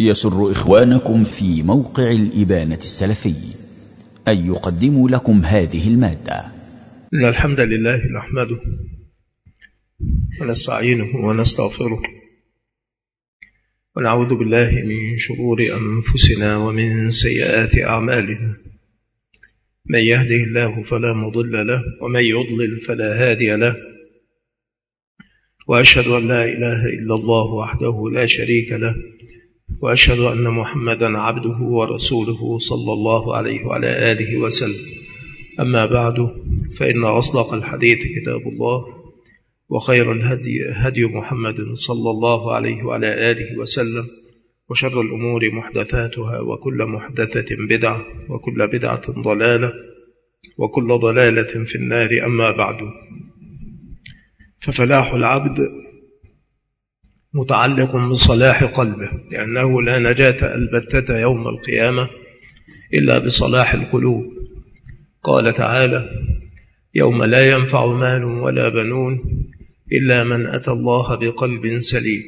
يسر إخوانكم في موقع الإبانة السلفي أن يقدموا لكم هذه المادة. إن الحمد لله نحمده ونستعينه ونستغفره ونعوذ بالله من شرور أنفسنا ومن سيئات أعمالنا. من يهده الله فلا مضل له ومن يضلل فلا هادي له، وأشهد أن لا إله إلا الله وحده لا شريك له، وأشهد أن محمدا عبده ورسوله صلى الله عليه وعلى آله وسلم. أما بعد، فإن أصدق الحديث كتاب الله، وخير الهدي هدي محمد صلى الله عليه وعلى آله وسلم، وشر الأمور محدثاتها، وكل محدثة بدعة، وكل بدعة ضلالة، وكل ضلالة في النار. أما بعد، ففلاح العبد متعلق بصلاح قلبه، لأنه لا نجاة البتة يوم القيامة إلا بصلاح القلوب. قال تعالى: يوم لا ينفع مال ولا بنون إلا من أتى الله بقلب سليم.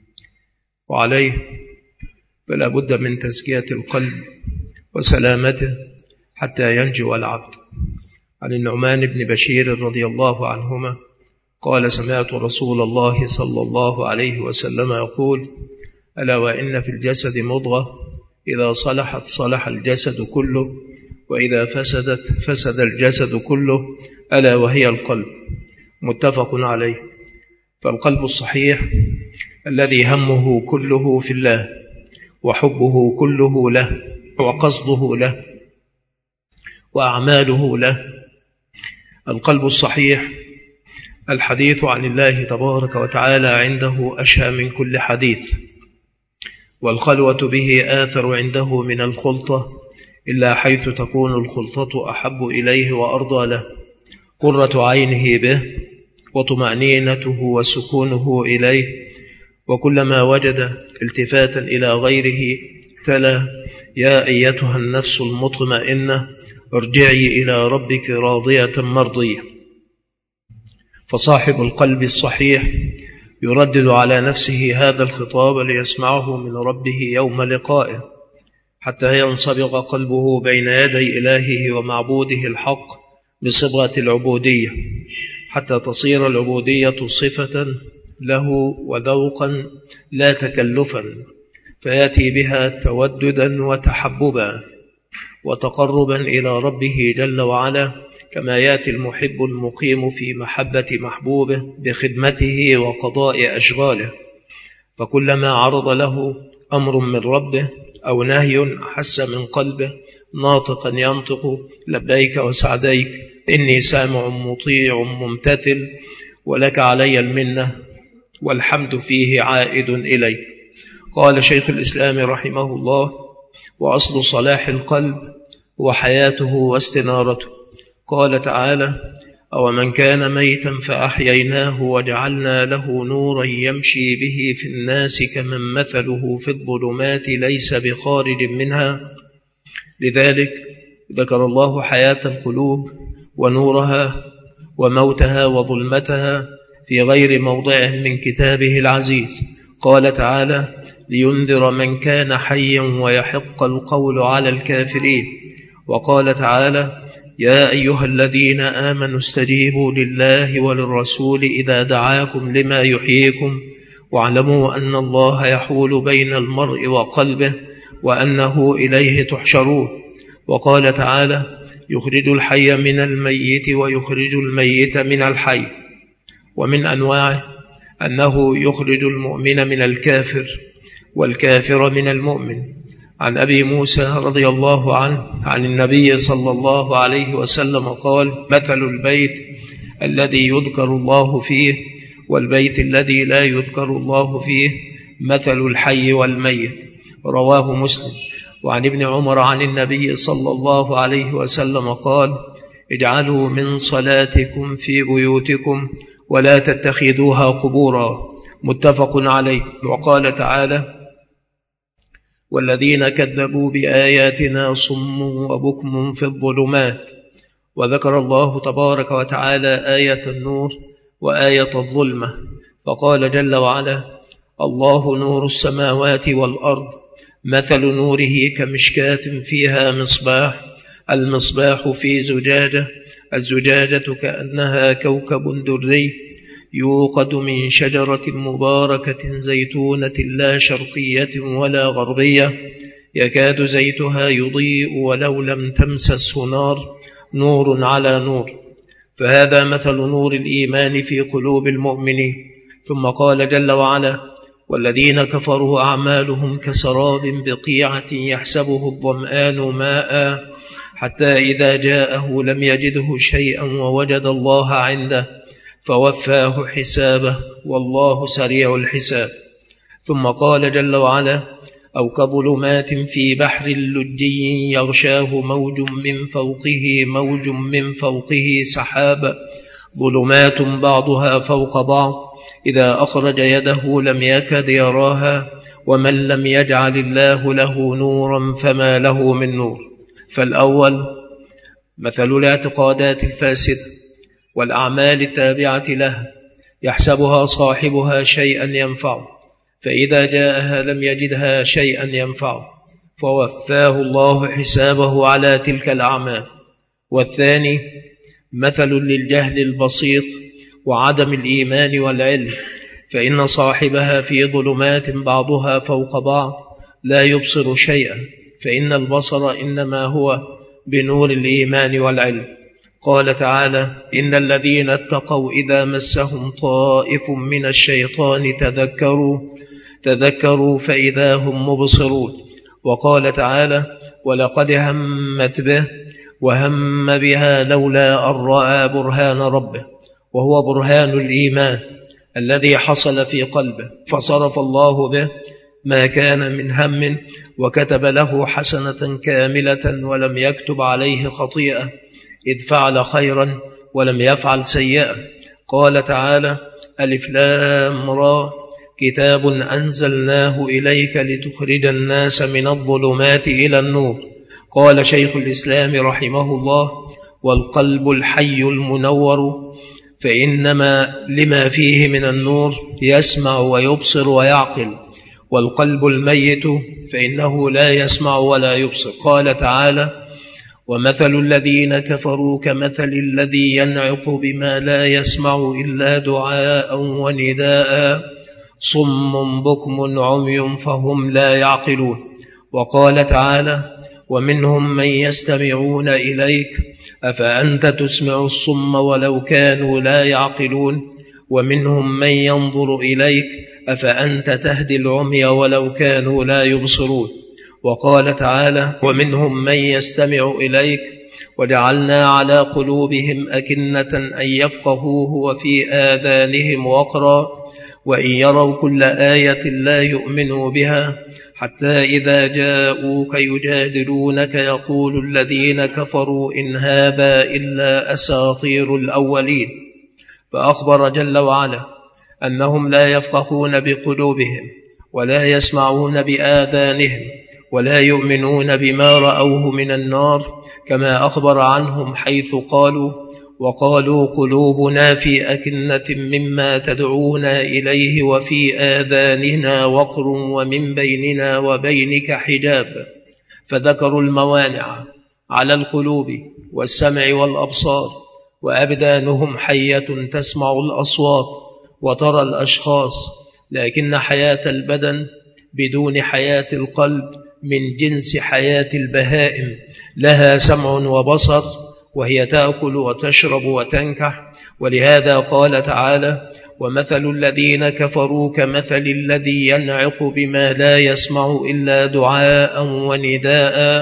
وعليه فلا بد من تزكية القلب وسلامته حتى ينجو العبد. عن النعمان بن بشير رضي الله عنهما قال: سمعت رسول الله صلى الله عليه وسلم يقول: ألا وإن في الجسد مضغة إذا صلحت صلح الجسد كله، وإذا فسدت فسد الجسد كله، ألا وهي القلب. متفق عليه. فالقلب الصحيح الذي همه كله في الله، وحبه كله له، وقصده له، وأعماله له. القلب الصحيح الحديث عن الله تبارك وتعالى عنده أشهى من كل حديث، والخلوة به آثر عنده من الخلطة، إلا حيث تكون الخلطة أحب إليه وأرضى له، قرة عينه به وطمأنينته وسكونه إليه. وكلما وجد التفاتا إلى غيره تلا: يا أيتها النفس المطمئنة ارجعي إلى ربك راضية مرضية. فصاحب القلب الصحيح يردد على نفسه هذا الخطاب ليسمعه من ربه يوم لقائه، حتى ينصبغ قلبه بين يدي إلهه ومعبوده الحق بصبغة العبودية، حتى تصير العبودية صفة له وذوقا لا تكلفا، فيأتي بها توددا وتحببا وتقربا إلى ربه جل وعلا، كما يأتي المحب المقيم في محبة محبوبه بخدمته وقضاء أشغاله. فكلما عرض له أمر من ربه أو نهي حس من قلبه ناطقا ينطق: لبيك وسعديك، إني سامع مطيع ممتثل، ولك علي المنة والحمد فيه عائد إليك. قال شيخ الإسلام رحمه الله: وأصل صلاح القلب وحياته واستنارته. قال تعالى: أومن كان ميتا فأحييناه وجعلنا له نورا يمشي به في الناس كمن مثله في الظلمات ليس بخارج منها. لذلك ذكر الله حياة القلوب ونورها وموتها وظلمتها في غير موضع من كتابه العزيز. قال تعالى: لينذر من كان حيا ويحق القول على الكافرين. وقال تعالى: يا أيها الذين آمنوا استجيبوا لله وللرسول إذا دعاكم لما يحييكم، واعلموا أن الله يحول بين المرء وقلبه وأنه إليه تحشرون. وقال تعالى: يخرج الحي من الميت ويخرج الميت من الحي. ومن أنواعه أنه يخرج المؤمن من الكافر والكافر من المؤمن. عن أبي موسى رضي الله عنه عن النبي صلى الله عليه وسلم قال: مثل البيت الذي يذكر الله فيه والبيت الذي لا يذكر الله فيه مثل الحي والميت. رواه مسلم. وعن ابن عمر عن النبي صلى الله عليه وسلم قال: اجعلوا من صلاتكم في بيوتكم ولا تتخذوها قبورا. متفق عليه. وقال تعالى: والذين كذبوا بآياتنا صم وبكم في الظلمات. وذكر الله تبارك وتعالى آية النور وآية الظلمة، فقال جل وعلا: الله نور السماوات والأرض مثل نوره كمشكاة فيها مصباح، المصباح في زجاجة، الزجاجة كأنها كوكب دري يوقد من شجرة مباركة زيتونة لا شرقية ولا غربية يكاد زيتها يضيء ولو لم تمسسه نار، نور على نور. فهذا مثل نور الإيمان في قلوب المؤمنين. ثم قال جل وعلا: والذين كفروا أعمالهم كسراب بقيعة يحسبه الظمآن ماء حتى إذا جاءه لم يجده شيئا ووجد الله عنده فوفاه حسابه والله سريع الحساب. ثم قال جل وعلا: أو كظلمات في بحر لجي يغشاه موج من فوقه سحاب، ظلمات بعضها فوق بعض إذا أخرج يده لم يكد يراها، ومن لم يجعل الله له نورا فما له من نور. فالأول مثل الاعتقادات الفاسدة والأعمال التابعة لها، يحسبها صاحبها شيئا ينفعه، فإذا جاءها لم يجدها شيئا ينفعه فوفاه الله حسابه على تلك الأعمال. والثاني مثل للجهل البسيط وعدم الإيمان والعلم، فإن صاحبها في ظلمات بعضها فوق بعض لا يبصر شيئا، فإن البصر إنما هو بنور الإيمان والعلم. قال تعالى: إن الذين اتقوا إذا مسهم طائف من الشيطان تذكروا فإذا هم مبصرون. وقال تعالى: ولقد همت به وهم بها لولا أن رأى برهان ربه، وهو برهان الإيمان الذي حصل في قلبه، فصرف الله به ما كان من هم وكتب له حسنة كاملة ولم يكتب عليه خطيئة، إذ فعل خيرا ولم يفعل سيئة. قال تعالى: ألف لام را كتاب أنزلناه إليك لتخرج الناس من الظلمات إلى النور. قال شيخ الإسلام رحمه الله: والقلب الحي المنور فإنما لما فيه من النور يسمع ويبصر ويعقل، والقلب الميت فإنه لا يسمع ولا يبصر. قال تعالى: ومثل الذين كفروا كمثل الذي ينعق بما لا يسمع إلا دعاء ونداء صم بكم عمي فهم لا يعقلون. وقال تعالى: ومنهم من يستمعون إليك أفأنت تسمع الصم ولو كانوا لا يعقلون، ومنهم من ينظر إليك أفأنت تهدي العمي ولو كانوا لا يبصرون. وقال تعالى: ومنهم من يستمع إليك وجعلنا على قلوبهم أكنة أن يفقهوه وفي آذانهم وقرا وإن يروا كل آية لا يؤمنوا بها حتى إذا جاءوك يجادلونك يقول الذين كفروا إن هذا إلا أساطير الأولين. فأخبر جل وعلا أنهم لا يفقهون بقلوبهم ولا يسمعون بآذانهم ولا يؤمنون بما رأوه من النار، كما أخبر عنهم حيث قالوا: وقالوا قلوبنا في أكنة مما تدعونا إليه وفي آذاننا وقر ومن بيننا وبينك حجاب. فذكروا الموانع على القلوب والسمع والأبصار، وأبدانهم حية تسمع الأصوات وترى الأشخاص، لكن حياة البدن بدون حياة القلب من جنس حياة البهائم، لها سمع وبصر وهي تأكل وتشرب وتنكح. ولهذا قال تعالى: ومثل الذين كفروا كمثل الذي ينعق بما لا يسمع إلا دعاء ونداء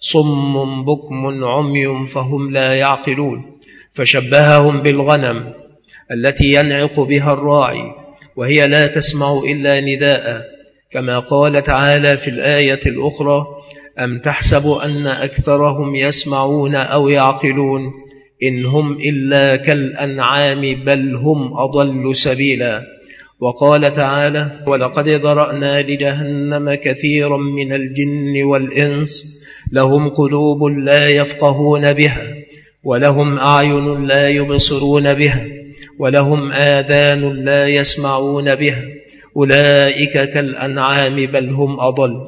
صم بكم عمي فهم لا يعقلون. فشبههم بالغنم التي ينعق بها الراعي وهي لا تسمع إلا نداء، كما قال تعالى في الآية الأخرى: أم تحسب أن أكثرهم يسمعون أو يعقلون إن هم إلا كالأنعام بل هم أضل سبيلا. وقال تعالى: ولقد ذرأنا لجهنم كثيرا من الجن والإنس لهم قلوب لا يفقهون بها ولهم أعين لا يبصرون بها ولهم آذان لا يسمعون بها أولئك كالأنعام بل هم أضل.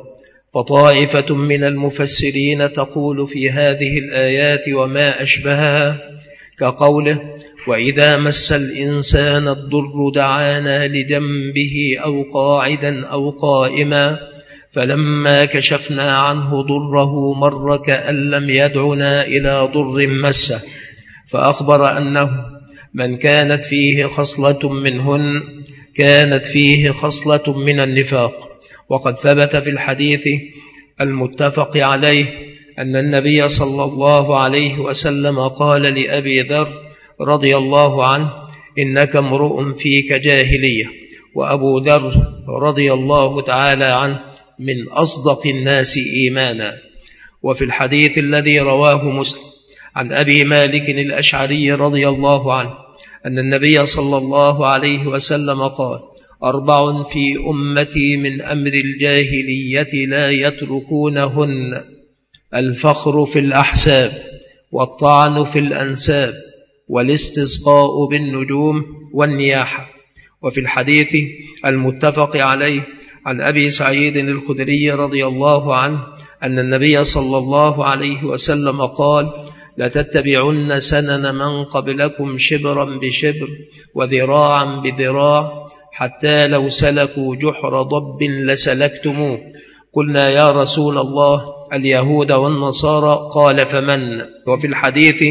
فطائفة من المفسرين تقول في هذه الآيات وما أشبهها كقوله: وإذا مس الإنسان الضر دعانا لجنبه أو قاعدا أو قائما فلما كشفنا عنه ضره مر كأن لم يدعنا إلى ضر مسه، فأخبر أنه من كانت فيه خصلة منهن كانت فيه خصلة من النفاق. وقد ثبت في الحديث المتفق عليه أن النبي صلى الله عليه وسلم قال لأبي ذر رضي الله عنه: إنك امرؤ فيك جاهلية. وأبو ذر رضي الله تعالى عنه من أصدق الناس إيمانا. وفي الحديث الذي رواه مسلم عن أبي مالك الأشعري رضي الله عنه أن النبي صلى الله عليه وسلم قال: 4 في أمتي من أمر الجاهلية لا يتركونهن: الفخر في الأحساب، والطعن في الأنساب، والاستسقاء بالنجوم، والنياحة. وفي الحديث المتفق عليه عن أبي سعيد الخدري رضي الله عنه أن النبي صلى الله عليه وسلم قال: لتتبعن سنن من قبلكم شبرا بشبر وذراعا بذراع حتى لو سلكوا جحر ضب لسلكتموه. قلنا يا رسول الله اليهود والنصارى، قال فمن؟ وفي الحديث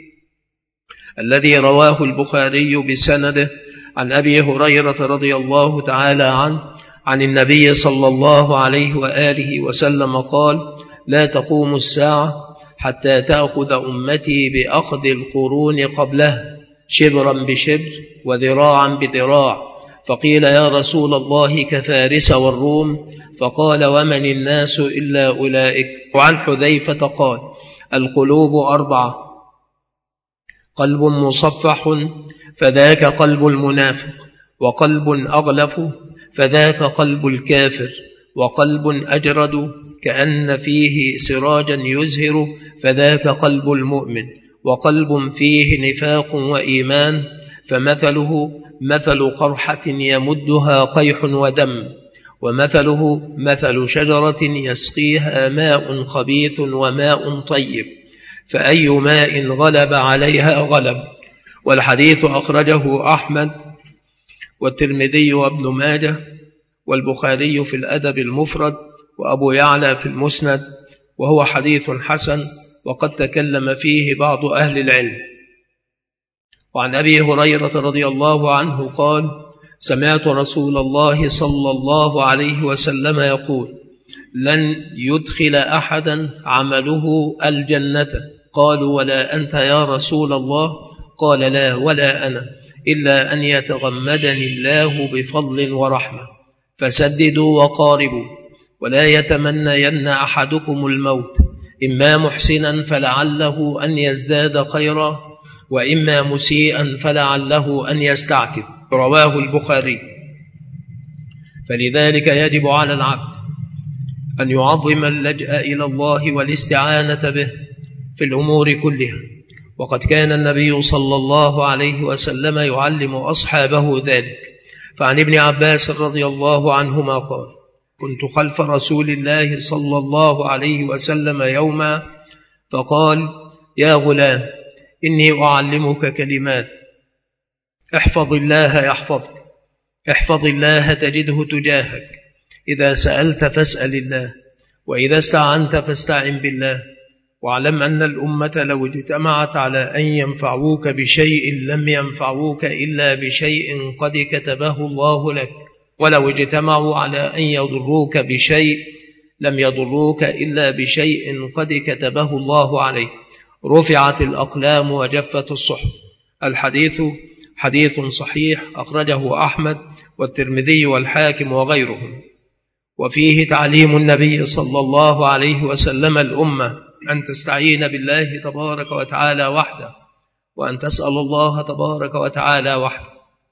الذي رواه البخاري بسنده عن أبي هريرة رضي الله تعالى عنه عن النبي صلى الله عليه وآله وسلم قال: لا تقوم الساعة حتى تأخذ أمتي بأخذ القرون قبله شبرا بشبر وذراعا بذراع. فقيل يا رسول الله كفارس والروم؟ فقال: ومن الناس إلا أولئك. وعن حذيفة قال: القلوب 4: قلب مصفح فذاك قلب المنافق، وقلب أغلف فذاك قلب الكافر، وقلب أجرد كأن فيه سراجا يزهر فذاك قلب المؤمن، وقلب فيه نفاق وإيمان فمثله مثل قرحة يمدها قيح ودم، ومثله مثل شجرة يسقيها ماء خبيث وماء طيب، فأي ماء غلب عليها غلب. والحديث أخرجه أحمد والترمذي وابن ماجه والبخاري في الأدب المفرد وأبو يعلى في المسند، وهو حديث حسن وقد تكلم فيه بعض أهل العلم. وعن أبي هريرة رضي الله عنه قال: سمعت رسول الله صلى الله عليه وسلم يقول: لن يدخل أحدا عمله الجنة. قالوا: ولا أنت يا رسول الله؟ قال: لا ولا أنا، إلا أن يتغمدني الله بفضل ورحمة. فسددوا وقاربوا، ولا يتمنين أحدكم الموت، إما محسنا فلعله أن يزداد خيرا، وإما مسيئا فلعله أن يستعتب. رواه البخاري. فلذلك يجب على العبد أن يعظم اللجأ إلى الله والاستعانة به في الأمور كلها. وقد كان النبي صلى الله عليه وسلم يعلم أصحابه ذلك. فعن ابن عباس رضي الله عنهما قال: كنت خلف رسول الله صلى الله عليه وسلم يوما فقال: يا غلام، إني أعلمك كلمات، احفظ الله يحفظك، احفظ الله تجده تجاهك، إذا سألت فاسأل الله، وإذا استعنت فاستعن بالله، واعلم أن الأمة لو اجتمعت على أن ينفعوك بشيء لم ينفعوك إلا بشيء قد كتبه الله لك، ولو اجتمعوا على أن يضروك بشيء لم يضروك إلا بشيء قد كتبه الله عليك. رفعت الأقلام وجفت الصحف. الحديث حديث صحيح أخرجه أحمد والترمذي والحاكم وغيرهم. وفيه تعليم النبي صلى الله عليه وسلم الأمة أن تستعين بالله تبارك وتعالى وحده، وأن تسأل الله تبارك وتعالى وحده.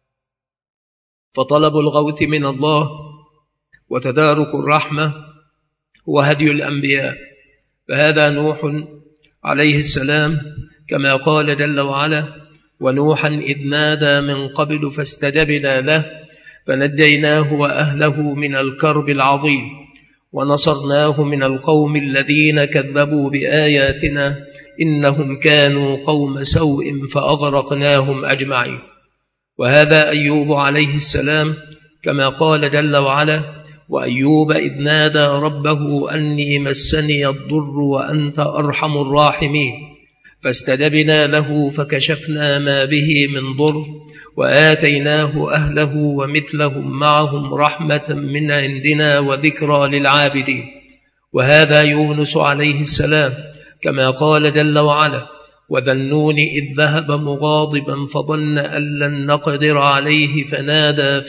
فطلب الغوث من الله وتدارك الرحمة هو هدي الأنبياء. فهذا نوح عليه السلام كما قال جل وعلا: ونوحا إذ نادى من قبل فاستجبنا له فنجيناه وأهله من الكرب العظيم. ونصرناه من القوم الذين كذبوا بآياتنا إنهم كانوا قوم سوء فأغرقناهم أجمعين. وهذا أيوب عليه السلام كما قال جل وعلا: وأيوب إذ نادى ربه أني مسني الضر وأنت أرحم الراحمين فاستجبنا له فكشفنا ما به من ضر وآتيناه أهله ومثلهم معهم رحمة من عندنا وذكرى للعابدين. وهذا يونس عليه السلام كما قال جل وعلا: وذا النون إذ ذهب مغاضبا فظن أن لن نقدر عليه فنادى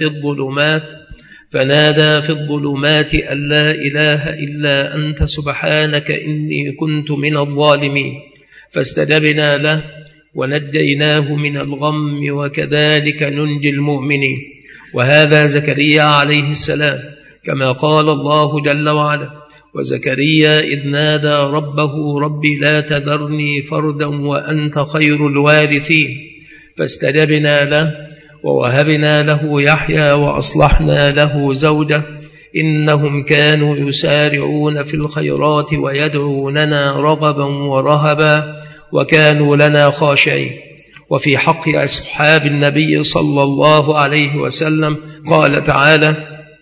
في الظلمات أن لا إله إلا أنت سبحانك إني كنت من الظالمين فاستجبنا له ونجيناه من الغم وكذلك ننجي المؤمنين. وهذا زكريا عليه السلام كما قال الله جل وعلا: وزكريا إذ نادى ربه ربي لا تذرني فردا وأنت خير الوارثين فاستجبنا له ووهبنا له يحيى وأصلحنا له زوجه إنهم كانوا يسارعون في الخيرات ويدعوننا رغبا ورهبا وكانوا لنا خاشعين. وفي حق أصحاب النبي صلى الله عليه وسلم قال تعالى: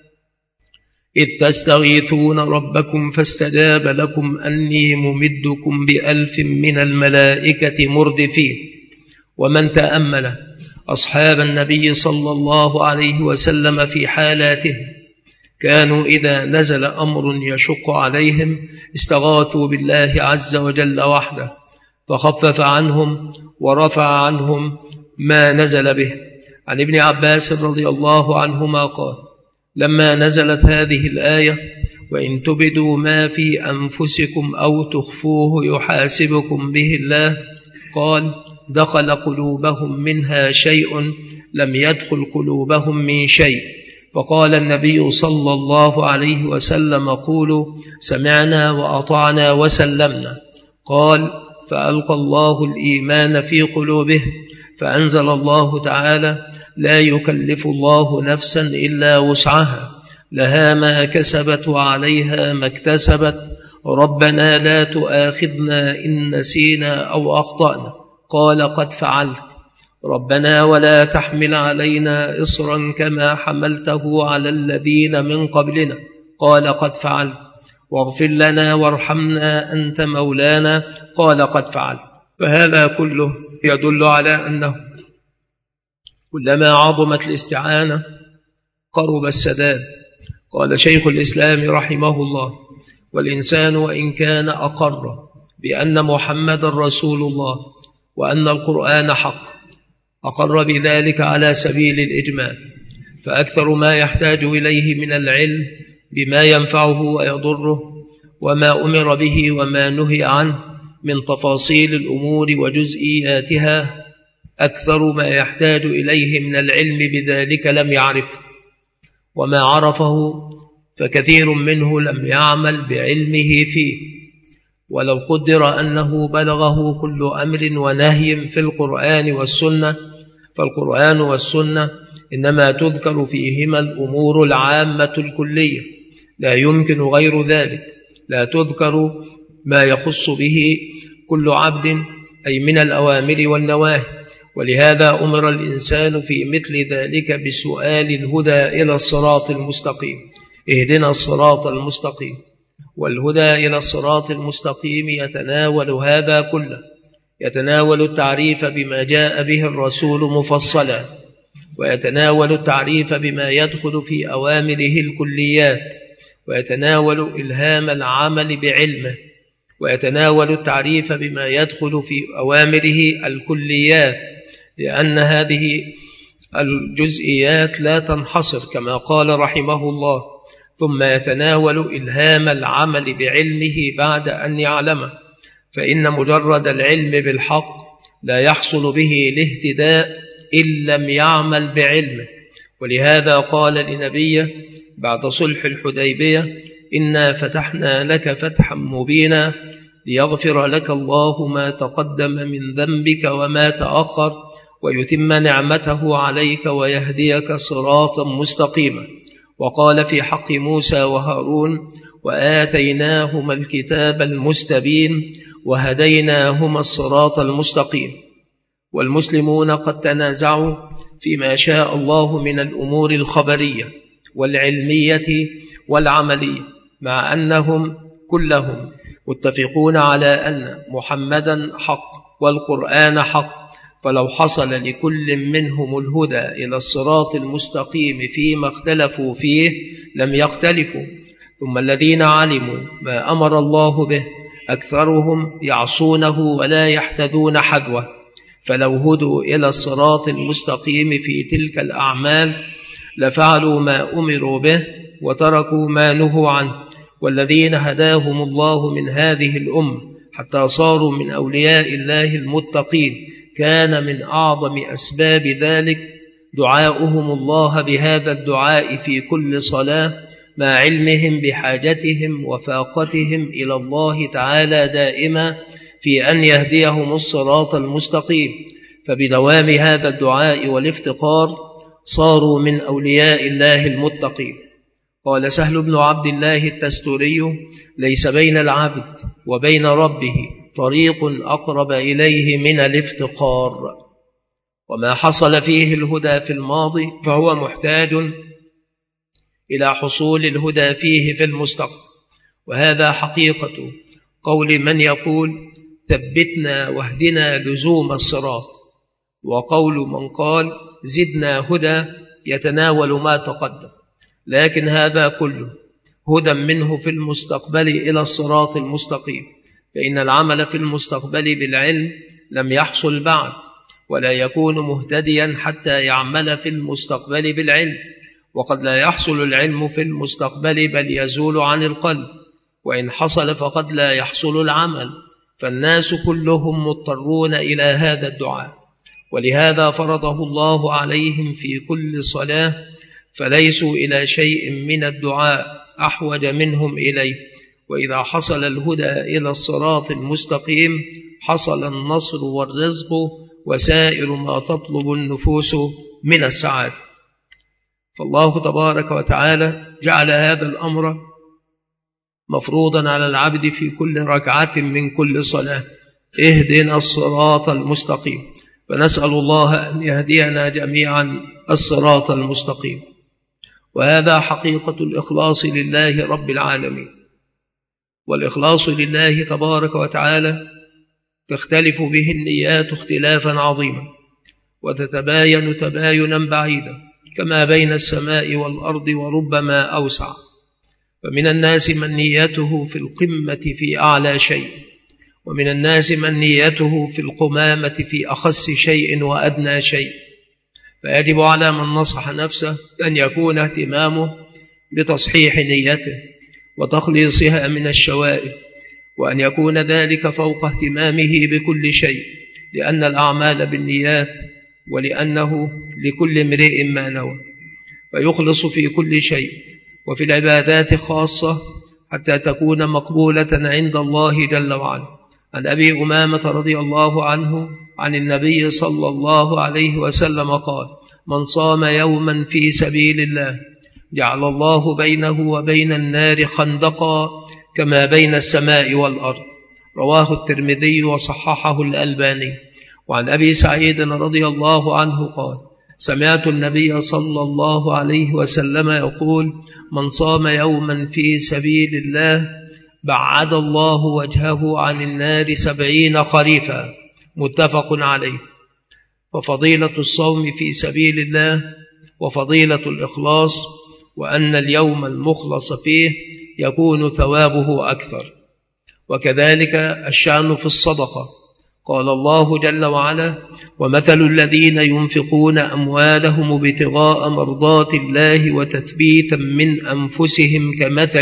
إذ تستغيثون ربكم فاستجاب لكم أني ممدكم ب1000 من الملائكة مردفين. ومن تأمل أصحاب النبي صلى الله عليه وسلم في حالاتهم كانوا إذا نزل أمر يشق عليهم استغاثوا بالله عز وجل وحده فخفف عنهم ورفع عنهم ما نزل به. عن ابن عباس رضي الله عنهما قال: لما نزلت هذه الآية: وإن تبدوا ما في أنفسكم أو تخفوه يحاسبكم به الله، قال: دخل قلوبهم منها شيء لم يدخل قلوبهم من شيء. فقال النبي صلى الله عليه وسلم: قولوا سمعنا وأطعنا وسلمنا. قال: فألقى الله الإيمان في قلوبهم فأنزل الله تعالى: لا يكلف الله نفسا إلا وسعها لها ما كسبت وعليها ما اكتسبت ربنا لا تؤاخذنا إن نسينا أو أخطأنا. قال: قد فعلت. ربنا ولا تحمل علينا إصرا كما حملته على الذين من قبلنا. قال: قد فعلت. واغفر لنا وارحمنا أنت مولانا. قال: قد فعلت. فهذا كله يدل على أنه كلما عظمت الاستعانة قرب السداد. قال شيخ الإسلام رحمه الله: والإنسان وإن كان أقر بأن محمد رسول الله وأن القرآن حق أقر بذلك على سبيل الإجمال، فأكثر ما يحتاج إليه من العلم بما ينفعه ويضره وما أمر به وما نهي عنه من تفاصيل الأمور وجزئياتها، أكثر ما يحتاج إليه من العلم بذلك لم يعرفه، وما عرفه فكثير منه لم يعمل بعلمه فيه. ولو قدر أنه بلغه كل أمر ونهي في القرآن والسنة، فالقرآن والسنة إنما تذكر فيهما الأمور العامة الكلية، لا يمكن غير ذلك، لا تذكر ما يخص به كل عبد أي من الأوامر والنواهي. ولهذا أمر الإنسان في مثل ذلك بسؤال الهدى إلى الصراط المستقيم: اهدنا الصراط المستقيم. والهدى إلى الصراط المستقيم يتناول هذا كله، يتناول التعريف بما جاء به الرسول مفصلا، ويتناول التعريف بما يدخل في أوامره الكليات، ويتناول إلهام العمل بعلمه، ويتناول التعريف بما يدخل في أوامره الكليات، لأن هذه الجزئيات لا تنحصر كما قال رحمه الله: ثم يتناول إلهام العمل بعلمه بعد أن يعلمه، فإن مجرد العلم بالحق لا يحصل به الاهتداء إن لم يعمل بعلمه. ولهذا قال لنبيه بعد صلح الحديبية: إنا فتحنا لك فتحا مبينا ليغفر لك الله ما تقدم من ذنبك وما تأخر ويتم نعمته عليك ويهديك صراطا مستقيما. وقال في حق موسى وهارون: وآتيناهما الكتاب المستبين وهديناهما الصراط المستقيم. والمسلمون قد تنازعوا فيما شاء الله من الأمور الخبرية والعلمية والعملية، مع أنهم كلهم متفقون على أن محمدا حق والقرآن حق، فلو حصل لكل منهم الهدى إلى الصراط المستقيم فيما اختلفوا فيه لم يختلفوا. ثم الذين علموا ما أمر الله به أكثرهم يعصونه ولا يحتذون حذوه، فلو هدوا إلى الصراط المستقيم في تلك الأعمال لفعلوا ما أمروا به وتركوا ما نهوا عنه. والذين هداهم الله من هذه الأمة حتى صاروا من أولياء الله المتقين كان من أعظم أسباب ذلك دعاؤهم الله بهذا الدعاء في كل صلاة، مع علمهم بحاجتهم وفاقتهم إلى الله تعالى دائما في أن يهديهم الصراط المستقيم. فبدوام هذا الدعاء والافتقار صاروا من أولياء الله المتقين. قال سهل بن عبد الله التستوري: ليس بين العبد وبين ربه طريق أقرب إليه من الافتقار، وما حصل فيه الهدى في الماضي فهو محتاج إلى حصول الهدى فيه في المستقبل. وهذا حقيقة قول من يقول ثبتنا واهدنا لزوم الصراط، وقول من قال زدنا هدى يتناول ما تقدم. لكن هذا كله هدى منه في المستقبل إلى الصراط المستقيم، فإن العمل في المستقبل بالعلم لم يحصل بعد، ولا يكون مهتديا حتى يعمل في المستقبل بالعلم. وقد لا يحصل العلم في المستقبل بل يزول عن القلب، وإن حصل فقد لا يحصل العمل. فالناس كلهم مضطرون إلى هذا الدعاء، ولهذا فرضه الله عليهم في كل صلاة، فليسوا إلى شيء من الدعاء أحوج منهم إليه. وإذا حصل الهدى إلى الصراط المستقيم حصل النصر والرزق وسائر ما تطلب النفوس من السعادة. فالله تبارك وتعالى جعل هذا الأمر مفروضا على العبد في كل ركعة من كل صلاة: اهدنا الصراط المستقيم. فنسأل الله أن يهدينا جميعا الصراط المستقيم. وهذا حقيقة الإخلاص لله رب العالمين. والإخلاص لله تبارك وتعالى تختلف به النيات اختلافا عظيما، وتتباين تباينا بعيدا كما بين السماء والأرض وربما أوسع. فمن الناس من نيته في القمة في أعلى شيء، ومن الناس من نيته في القمامة في أخس شيء وأدنى شيء. فيجب على من نصح نفسه أن يكون اهتمامه بتصحيح نيته وتخليصها من الشوائب، وأن يكون ذلك فوق اهتمامه بكل شيء، لأن الأعمال بالنيات، ولأنه لكل امرئ ما نوى. فيخلص في كل شيء، وفي العبادات خاصة، حتى تكون مقبولة عند الله جل وعلا. عن أبي أمامة رضي الله عنه عن النبي صلى الله عليه وسلم قال: من صام يوما في سبيل الله جعل الله بينه وبين النار خندقا كما بين السماء والأرض. رواه الترمذي وصححه الألباني. وعن أبي سعيد رضي الله عنه قال: سمعت النبي صلى الله عليه وسلم يقول: من صام يوما في سبيل الله بعد الله وجهه عن النار 70 خريفا. متفق عليه. ففضيلة الصوم في سبيل الله وفضيلة الإخلاص، وأن اليوم المخلص فيه يكون ثوابه أكثر. وكذلك الشأن في الصدقة. قال الله جل وعلا: ومثل الذين ينفقون أموالهم ابتغاء مرضات الله وتثبيتا من أنفسهم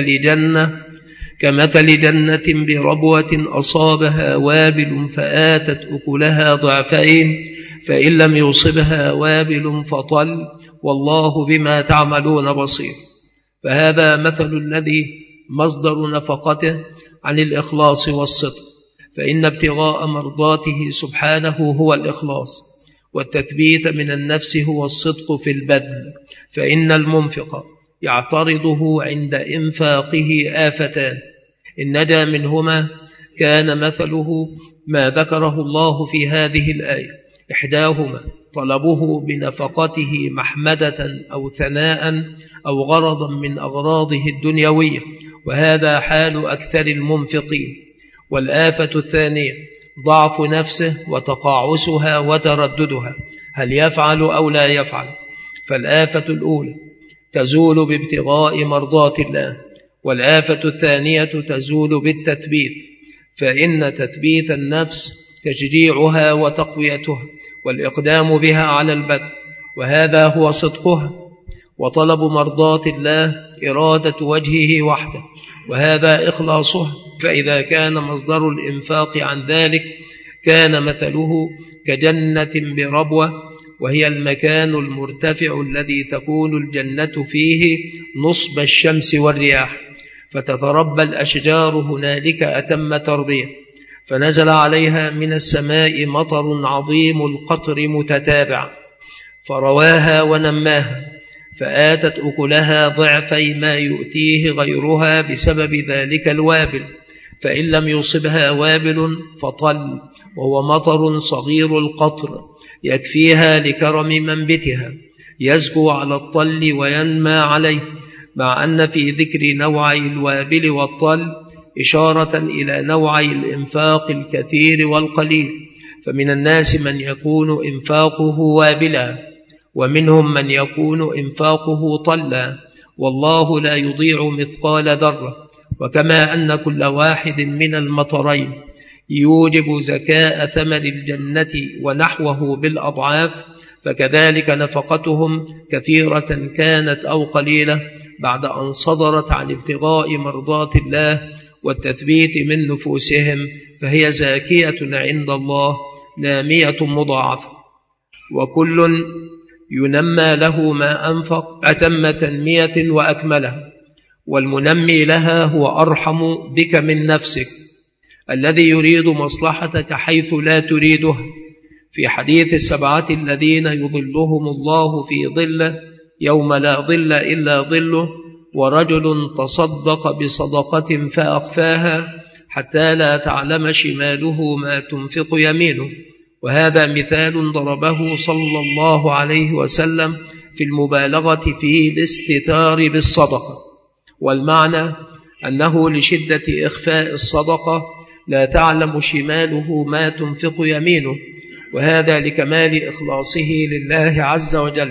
كمثل جنة بربوة أصابها وابل فآتت أكلها ضعفين، فإن لم يصبها وابل فطل، والله بما تعملون بصير. فهذا مثل الذي مصدر نفقته عن الإخلاص والصدق، فإن ابتغاء مرضاته سبحانه هو الإخلاص، والتثبيت من النفس هو الصدق في البذل. فإن المنفق يعترضه عند إنفاقه آفتان، إن نجا منهما كان مثله ما ذكره الله في هذه الآية، إحداهما طلبه بنفقته محمدة أو ثناء أو غرضا من أغراضه الدنيوية، وهذا حال أكثر المنفقين. والآفة الثانية ضعف نفسه وتقاعسها وترددها، هل يفعل أو لا يفعل. فالآفة الأولى تزول بابتغاء مرضات الله، والآفة الثانية تزول بالتثبيت، فإن تثبيت النفس تشجيعها وتقويتها والإقدام بها على البدء، وهذا هو صدقها. وطلب مرضات الله إرادة وجهه وحده، وهذا إخلاصها. فإذا كان مصدر الإنفاق عن ذلك كان مثله كجنة بربوة، وهي المكان المرتفع الذي تكون الجنة فيه نصب الشمس والرياح، فتتربى الأشجار هنالك أتم تربية، فنزل عليها من السماء مطر عظيم القطر متتابع فرواها ونماها، فآتت أكلها ضعفي ما يؤتيه غيرها بسبب ذلك الوابل، فإن لم يصبها وابل فطل، وهو مطر صغير القطر يكفيها لكرم منبتها، يزكو على الطل وينمى عليه، مع أن في ذكر نوعي الوابل والطل إشارة إلى نوعي الإنفاق الكثير والقليل. فمن الناس من يكون إنفاقه وابلا، ومنهم من يكون إنفاقه طلا، والله لا يضيع مثقال ذرة. وكما أن كل واحد من المطرين يوجب زكاة ثمن الجنة ونحوه بالأضعاف، فكذلك نفقتهم كثيرة كانت أو قليلة بعد أن صدرت عن ابتغاء مرضات الله والتثبيت من نفوسهم، فهي زاكية عند الله نامية مضاعفة، وكل ينمى له ما أنفق أتم تنمية وأكملها. والمنمي لها هو أرحم بك من نفسك، الذي يريد مصلحتك حيث لا تريدها. في حديث السبعة الذين يظلهم الله في ظله يوم لا ظل إلا ظله، ورجل تصدق بصدقة فأخفاها حتى لا تعلم شماله ما تنفق يمينه، وهذا مثال ضربه صلى الله عليه وسلم في المبالغة في الاستتار بالصدقة. والمعنى أنه لشدة إخفاء الصدقة لا تعلم شماله ما تنفق يمينه، وهذا لكمال إخلاصه لله عز وجل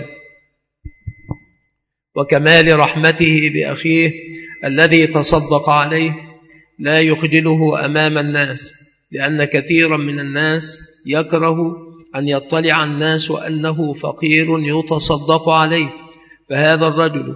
وكمال رحمته بأخيه الذي تصدق عليه، لا يخجله أمام الناس، لأن كثيرا من الناس يكره أن يطلع الناس أنه فقير يتصدق عليه. فهذا الرجل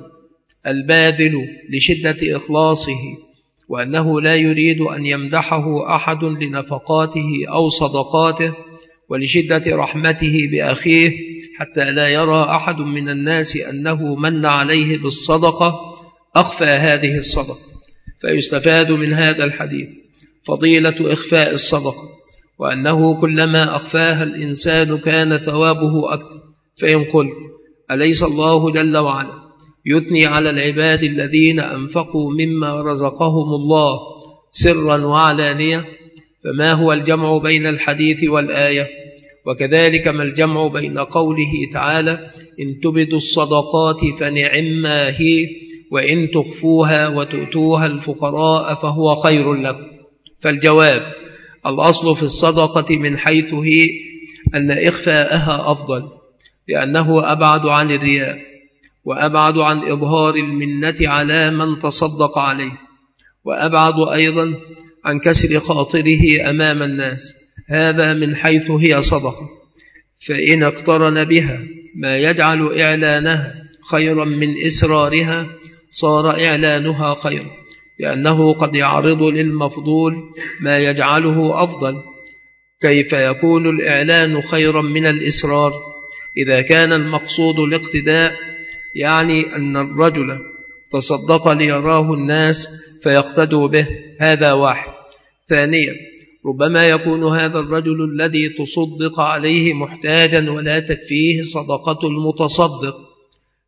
الباذل لشدة إخلاصه، وأنه لا يريد أن يمدحه أحد لنفقاته أو صدقاته، ولشدة رحمته بأخيه حتى لا يرى أحد من الناس أنه من عليه بالصدقة، أخفى هذه الصدقة. فيستفاد من هذا الحديث فضيلة إخفاء الصدقة، وأنه كلما أخفاها الإنسان كان ثوابه أكثر. فإن قلت أليس الله جل وعلا يثني على العباد الذين أنفقوا مما رزقهم الله سرا وعلانية؟ فما هو الجمع بين الحديث والآية؟ وكذلك ما الجمع بين قوله تعالى إن تبدوا الصدقات فنعما هي، وإن تخفوها وتؤتوها الفقراء فهو خير لكم؟ فالجواب الأصل في الصدقة من حيث هي أن إخفاءها أفضل، لأنه أبعد عن الرياء، وأبعد عن إظهار المنة على من تصدق عليه، وأبعد أيضا عن كسر خاطره أمام الناس. هذا من حيث هي صدقة. فإن اقترن بها ما يجعل إعلانها خيرا من إسرارها صار إعلانها خيرا، لأنه قد يعرض للمفضول ما يجعله أفضل. كيف يكون الإعلان خيرا من الإسرار؟ إذا كان المقصود الاقتداء، يعني أن الرجل تصدق ليراه الناس فيقتدوا به، هذا واحد. ثانيا، ربما يكون هذا الرجل الذي تصدق عليه محتاجا ولا تكفيه صدقة المتصدق،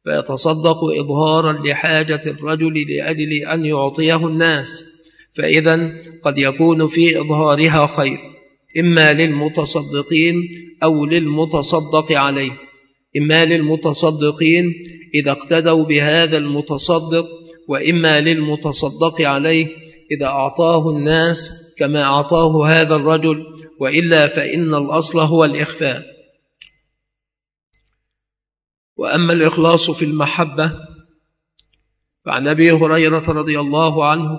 فيتصدق إظهارا لحاجة الرجل لأجل أن يعطيه الناس، فإذا قد يكون في إظهارها خير، إما للمتصدقين أو للمتصدق عليه. إما للمتصدقين إذا اقتدوا بهذا المتصدق، وإما للمتصدق عليه إذا أعطاه الناس كما أعطاه هذا الرجل، وإلا فإن الأصل هو الإخفاء. وأما الإخلاص في المحبة فعن أبي هريرة رضي الله عنه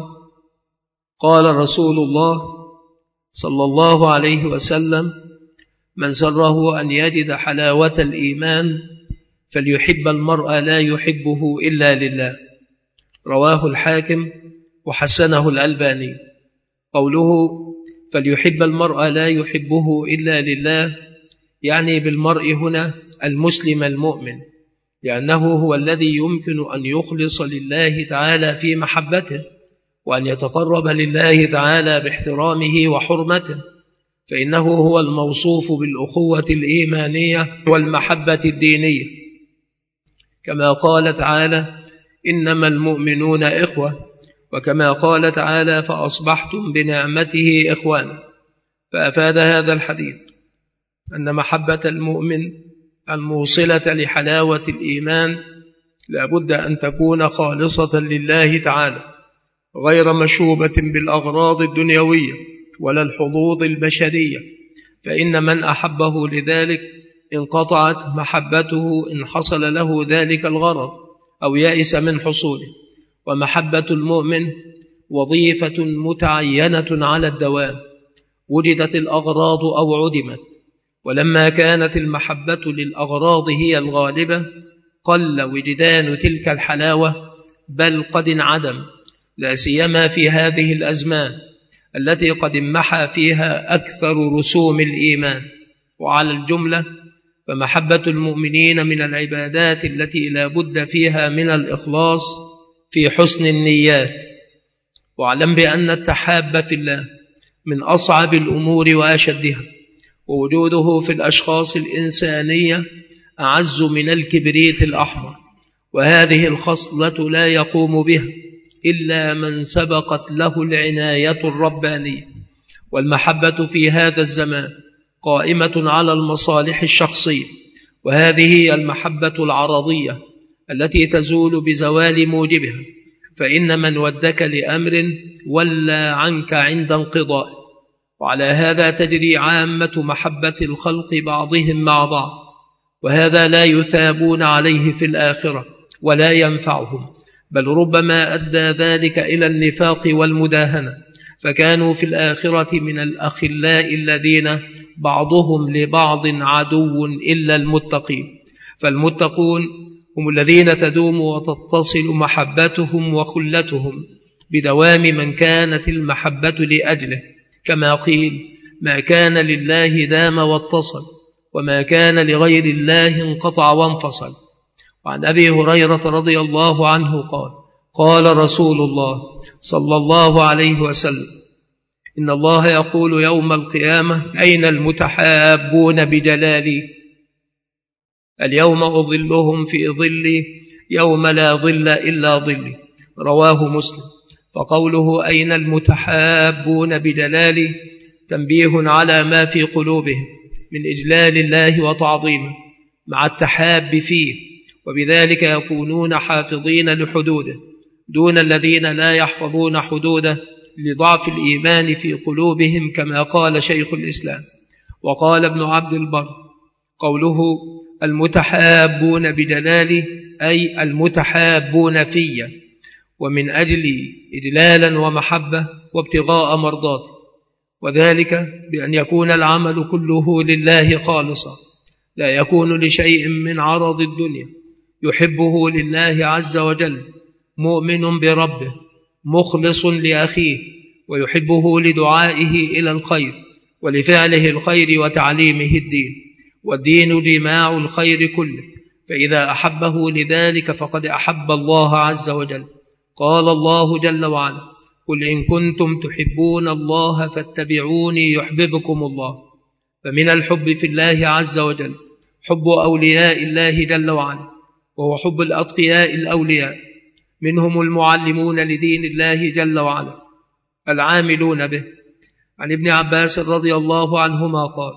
قال رسول الله صلى الله عليه وسلم: من سره أن يجد حلاوة الإيمان فليحب المرء لا يحبه إلا لله. رواه الحاكم وحسنه الألباني. قوله فليحب المرء لا يحبه إلا لله يعني بالمرء هنا المسلم المؤمن، لأنه هو الذي يمكن أن يخلص لله تعالى في محبته، وأن يتقرب لله تعالى باحترامه وحرمته، فإنه هو الموصوف بالأخوة الإيمانية والمحبة الدينية، كما قال تعالى: إنما المؤمنون إخوة، وكما قال تعالى: فأصبحتم بنعمته إخوانا. فأفاد هذا الحديث أن محبة المؤمن الموصلة لحلاوة الإيمان لابد أن تكون خالصة لله تعالى، غير مشوبة بالأغراض الدنيوية ولا الحظوظ البشرية، فإن من أحبه لذلك انقطعت محبته إن حصل له ذلك الغرض أو يأس من حصوله. ومحبة المؤمن وظيفة متعينة على الدوام، وجدت الأغراض أو عدمت. ولما كانت المحبة للأغراض هي الغالبة قل وجدان تلك الحلاوة، بل قد انعدم، لا سيما في هذه الأزمان التي قد انمحى فيها أكثر رسوم الإيمان. وعلى الجملة فمحبة المؤمنين من العبادات التي لا بد فيها من الإخلاص في حسن النيات. واعلم بأن التحاب في الله من أصعب الأمور وأشدها، ووجوده في الأشخاص الإنسانية أعز من الكبريت الأحمر، وهذه الخصلة لا يقوم بها إلا من سبقت له العناية الربانية. والمحبة في هذا الزمان قائمة على المصالح الشخصية، وهذه هي المحبة العرضية التي تزول بزوال موجبها، فإن من ودك لأمر ولى عنك عند انقضاء. وعلى هذا تجري عامة محبة الخلق بعضهم مع بعض، وهذا لا يثابون عليه في الآخرة ولا ينفعهم، بل ربما أدى ذلك إلى النفاق والمداهنة، فكانوا في الآخرة من الأخلاء الذين بعضهم لبعض عدو إلا المتقين. فالمتقون هم الذين تدوم وتتصل محبتهم وخلتهم بدوام من كانت المحبة لأجله، كما قيل: ما كان لله دام واتصل، وما كان لغير الله انقطع وانفصل. وعن أبي هريرة رضي الله عنه قال رسول الله صلى الله عليه وسلم: إن الله يقول يوم القيامة: أين المتحابون بجلالي؟ اليوم أظلهم في ظلي يوم لا ظل إلا ظلي. رواه مسلم. فقوله أين المتحابون بجلالي تنبيه على ما في قلوبهم من إجلال الله وتعظيمه مع التحاب فيه، وبذلك يكونون حافظين لحدوده دون الذين لا يحفظون حدوده لضعف الإيمان في قلوبهم، كما قال شيخ الإسلام. وقال ابن عبد البر: قوله المتحابون بجلالي أي المتحابون في، ومن أجل إجلالا ومحبة وابتغاء مرضاته، وذلك بأن يكون العمل كله لله خالصا، لا يكون لشيء من عرض الدنيا، يحبه لله عز وجل، مؤمن بربه، مخلص لأخيه، ويحبه لدعائه إلى الخير ولفعله الخير وتعليمه الدين، والدين جماع الخير كله، فإذا أحبه لذلك فقد أحب الله عز وجل. قال الله جل وعلا: قل إن كنتم تحبون الله فاتبعوني يحببكم الله. فمن الحب في الله عز وجل حب أولياء الله جل وعلا، وهو حب الأتقياء الأولياء، منهم المعلمون لدين الله جل وعلا العاملون به. عن ابن عباس رضي الله عنهما قال: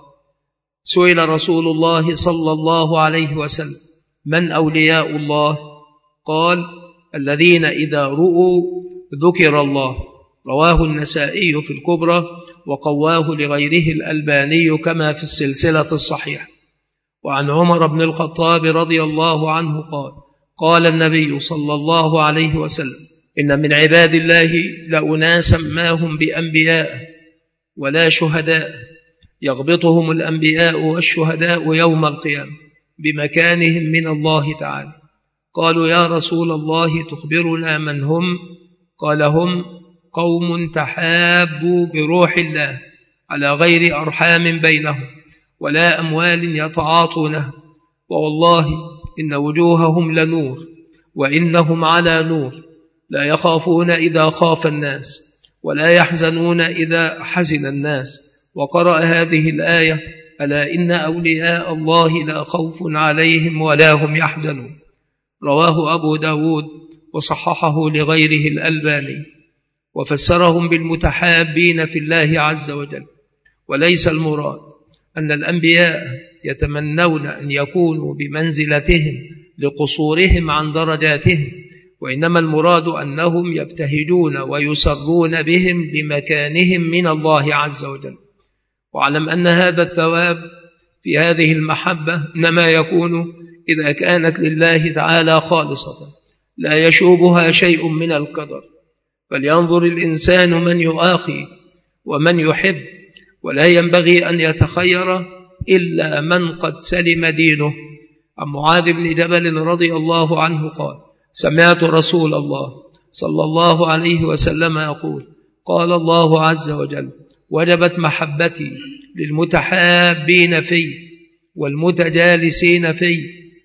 سئل رسول الله صلى الله عليه وسلم: من أولياء الله؟ قال: الذين إذا رؤوا ذكر الله. رواه النسائي في الكبرى، وقواه لغيره الألباني كما في السلسلة الصحيحة. وعن عمر بن الخطاب رضي الله عنه قال: قال النبي صلى الله عليه وسلم: إن من عباد الله لأناسا ما هم بأنبياء ولا شهداء، يغبطهم الأنبياء والشهداء يوم القيامة بمكانهم من الله تعالى. قالوا: يا رسول الله تخبرنا من هم؟ قال: هم قوم تحابوا بروح الله على غير أرحام بينهم ولا أموال يتعاطونها، ووالله إن وجوههم لنور وإنهم على نور، لا يخافون إذا خاف الناس ولا يحزنون إذا حزن الناس. وقرأ هذه الآية: ألا إن أولياء الله لا خوف عليهم ولا هم يحزنون. رواه أبو داود وصححه لغيره الألباني. وفسرهم بالمتحابين في الله عز وجل. وليس المراد أن الأنبياء يتمنون أن يكونوا بمنزلتهم لقصورهم عن درجاتهم، وإنما المراد أنهم يبتهجون ويسرون بهم لمكانهم من الله عز وجل. واعلم أن هذا الثواب في هذه المحبة إنما يكون إذا كانت لله تعالى خالصة لا يشوبها شيء من القدر. فلينظر الإنسان من يؤاخي ومن يحب، ولا ينبغي أن يتخير إلا من قد سلم دينه. عن معاذ بن جبل رضي الله عنه قال: سمعت رسول الله صلى الله عليه وسلم يقول: قال الله عز وجل: وجبت محبتي للمتحابين في والمتجالسين في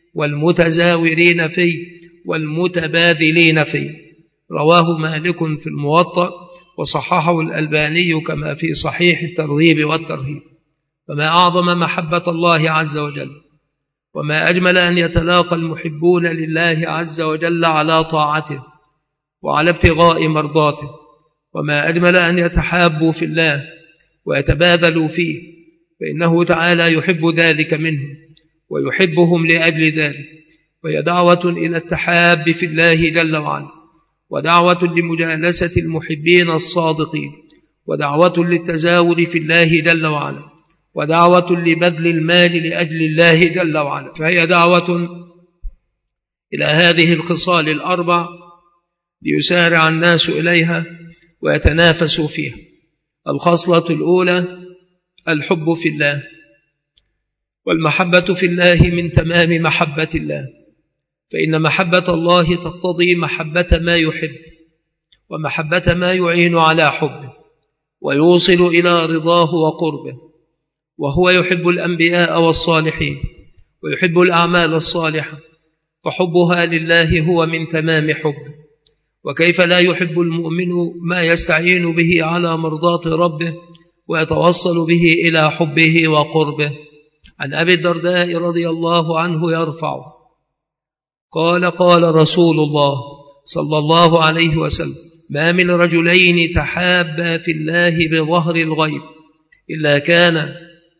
والمتزاورين في والمتباذلين في. رواه مالك في الموطأ، وصححه الألباني كما في صحيح الترغيب والترهيب. فما أعظم محبة الله عز وجل، وما أجمل أن يتلاقى المحبون لله عز وجل على طاعته وعلى ابتغاء مرضاته، وما أجمل أن يتحابوا في الله ويتباذلوا فيه، فإنه تعالى يحب ذلك منهم ويحبهم لأجل ذلك. وهي دعوة إلى التحاب في الله جل وعلا، ودعوة لمجالسة المحبين الصادقين، ودعوة للتزاور في الله جل وعلا، ودعوة لبذل المال لأجل الله جل وعلا. فهي دعوة إلى هذه الخصال الأربع ليسارع الناس إليها ويتنافسوا فيها. الخصلة الأولى الحب في الله، والمحبة في الله من تمام محبة الله، فإن محبة الله تقتضي محبة ما يحب ومحبة ما يعين على حبه ويوصل إلى رضاه وقربه. وهو يحب الأنبياء والصالحين ويحب الأعمال الصالحة، فحبها لله هو من تمام حبه. وكيف لا يحب المؤمن ما يستعين به على مرضاة ربه ويتوصل به إلى حبه وقربه. عن أبي الدرداء رضي الله عنه يرفع قال: قال رسول الله صلى الله عليه وسلم: ما من رجلين تحابا في الله بظهر الغيب إلا كان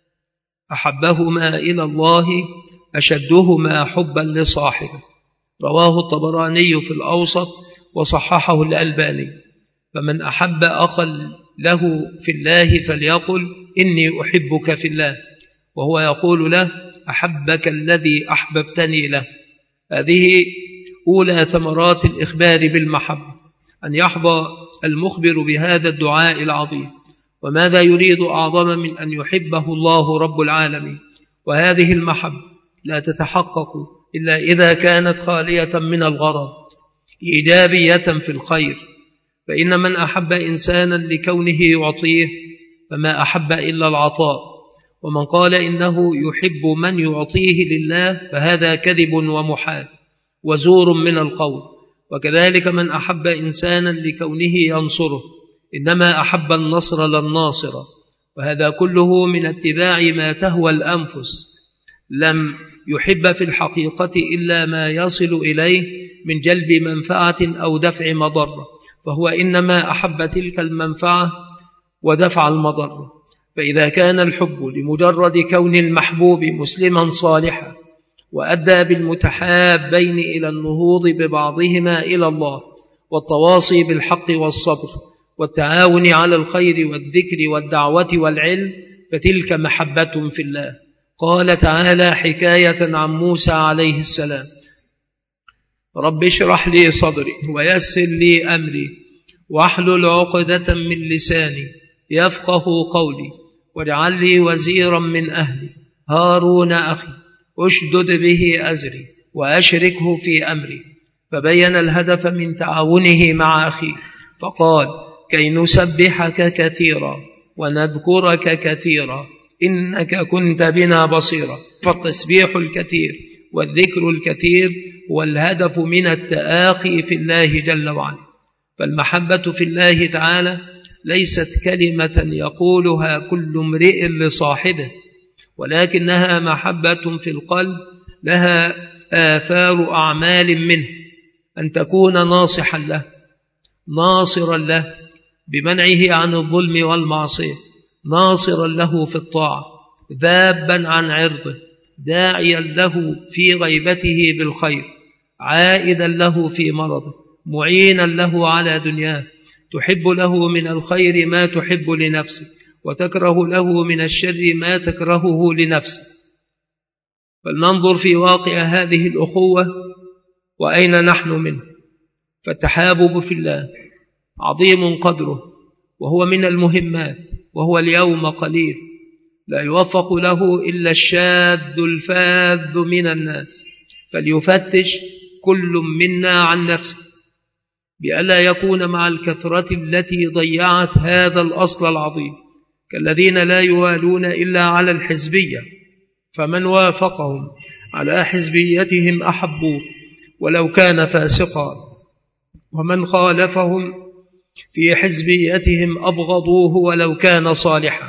أحبهما إلى الله أشدهما حبا لصاحبه. رواه الطبراني في الأوسط وصححه الألباني. فمن أحب أخا له في الله فليقل: إني أحبك في الله، وهو يقول له: أحبك الذي أحببتني له. هذه أولى ثمرات الإخبار بالمحبة، أن يحظى المخبر بهذا الدعاء العظيم. وماذا يريد أعظم من أن يحبه الله رب العالمين؟ وهذه المحبة لا تتحقق إلا إذا كانت خالية من الغرض، إيجابية في الخير. فإن من أحب إنسانا لكونه يعطيه فما أحب إلا العطاء، ومن قال إنه يحب من يعطيه لله فهذا كذب ومحال وزور من القول. وكذلك من أحب إنسانا لكونه ينصره إنما أحب النصر للناصر، وهذا كله من اتباع ما تهوى الأنفس. لم يحب في الحقيقة إلا ما يصل إليه من جلب منفعة أو دفع مضرة، فهو إنما أحب تلك المنفعة ودفع المضرة. فإذا كان الحب لمجرد كون المحبوب مسلما صالحا وأدى بالمتحابين إلى النهوض ببعضهما إلى الله والتواصي بالحق والصبر والتعاون على الخير والذكر والدعوة والعلم، فتلك محبة في الله. قال تعالى حكاية عن موسى عليه السلام: رب اشرح لي صدري ويسر لي أمري واحلل عقدة من لساني يفقه قولي واجعل لي وزيرا من أهلي هارون أخي أشدد به أزري وأشركه في أمري. فبين الهدف من تعاونه مع أخيه فقال: كي نسبحك كثيرا ونذكرك كثيرا إنك كنت بنا بصيرا. فالتسبيح الكثير والذكر الكثير هو الهدف من التآخي في الله جل وعلا. فالمحبة في الله تعالى ليست كلمة يقولها كل امرئ لصاحبه، ولكنها محبة في القلب لها آثار أعمال منه، أن تكون ناصحا له ناصرا له بمنعه عن الظلم والمعصية، ناصرا له في الطاعة، ذابا عن عرضه، داعيا له في غيبته بالخير، عائدا له في مرضه، معينا له على دنياه، تحب له من الخير ما تحب لنفسك وتكره له من الشر ما تكرهه لنفسك. فلننظر في واقع هذه الأخوة وأين نحن منه. فالتحابب في الله عظيم قدره وهو من المهمات، وهو اليوم قليل لا يوفق له إلا الشاذ الفاذ من الناس. فليفتش كل منا عن نفسه بألا يكون مع الكثرة التي ضيعت هذا الأصل العظيم، كالذين لا يوالون إلا على الحزبية، فمن وافقهم على حزبيتهم أحبوه ولو كان فاسقا، ومن خالفهم في حزبيتهم أبغضوه ولو كان صالحا.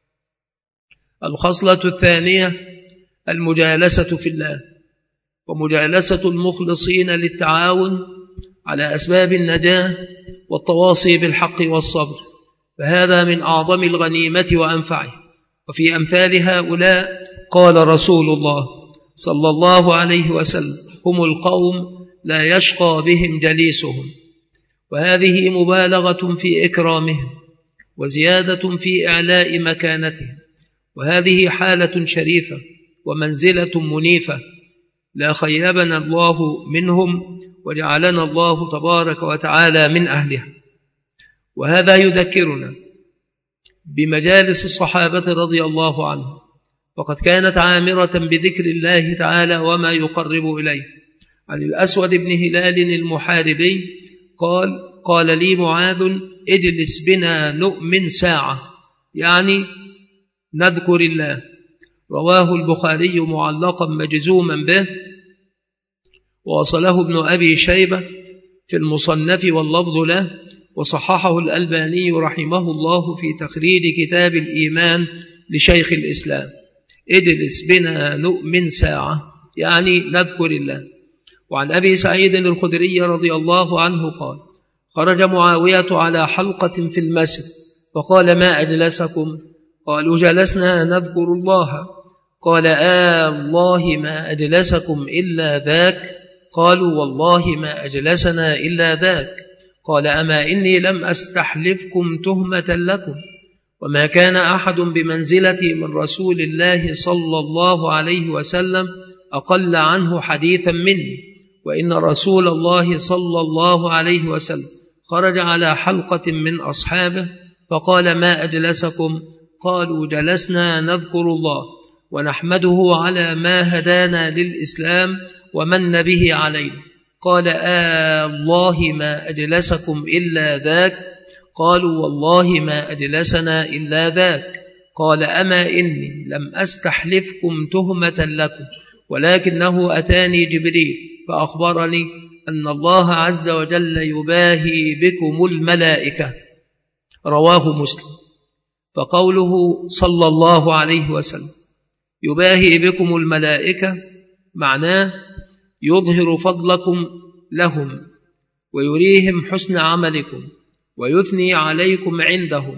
الخصلة الثانية المجالسة في الله، ومجالسة المخلصين للتعاون على أسباب النجاة والتواصي بالحق والصبر، فهذا من أعظم الغنيمة وأنفعه. وفي أمثال هؤلاء قال رسول الله صلى الله عليه وسلم: هم القوم لا يشقى بهم جليسهم. وهذه مبالغة في إكرامهم وزيادة في إعلاء مكانتهم، وهذه حالة شريفة ومنزلة منيفة لا خيبنا الله منهم وجعلنا الله تبارك وتعالى من أهلها. وهذا يذكرنا بمجالس الصحابة رضي الله عنهم، وقد كانت عامرة بذكر الله تعالى وما يقرب إليه. عن الأسود بن هلال المحاربي قال لي معاذ: اجلس بنا نؤمن ساعة، يعني نذكر الله. رواه البخاري معلقا مجزوما به، ووصله ابن أبي شيبة في المصنف واللفظ له، وصححه الألباني رحمه الله في تخريج كتاب الإيمان لشيخ الإسلام. اجلس بنا نؤمن ساعة، يعني نذكر الله. وعن أبي سعيد الخدري رضي الله عنه قال: خرج معاوية على حلقة في المسجد فقال: ما أجلسكم؟ قالوا: جلسنا نذكر الله. قال: الله ما أجلسكم إلا ذاك؟ قالوا: والله ما أجلسنا إلا ذاك. قال: أما إني لم أستحلفكم تهمة لكم، وما كان أحد بمنزلتي من رسول الله صلى الله عليه وسلم أقل عنه حديثا مني. وإن رسول الله صلى الله عليه وسلم خرج على حلقة من أصحابه فقال: ما أجلسكم؟ قالوا: جلسنا نذكر الله ونحمده على ما هدانا للإسلام ومن به علينا. قال: الله ما أجلسكم إلا ذاك؟ قالوا: والله ما أجلسنا إلا ذاك. قال: أما إني لم أستحلفكم تهمة لكم، ولكنه أتاني جبريل فأخبرني أن الله عز وجل يباهي بكم الملائكة. رواه مسلم. فقوله صلى الله عليه وسلم: يباهي بكم الملائكة معناه يظهر فضلكم لهم ويريهم حسن عملكم ويثني عليكم عندهم.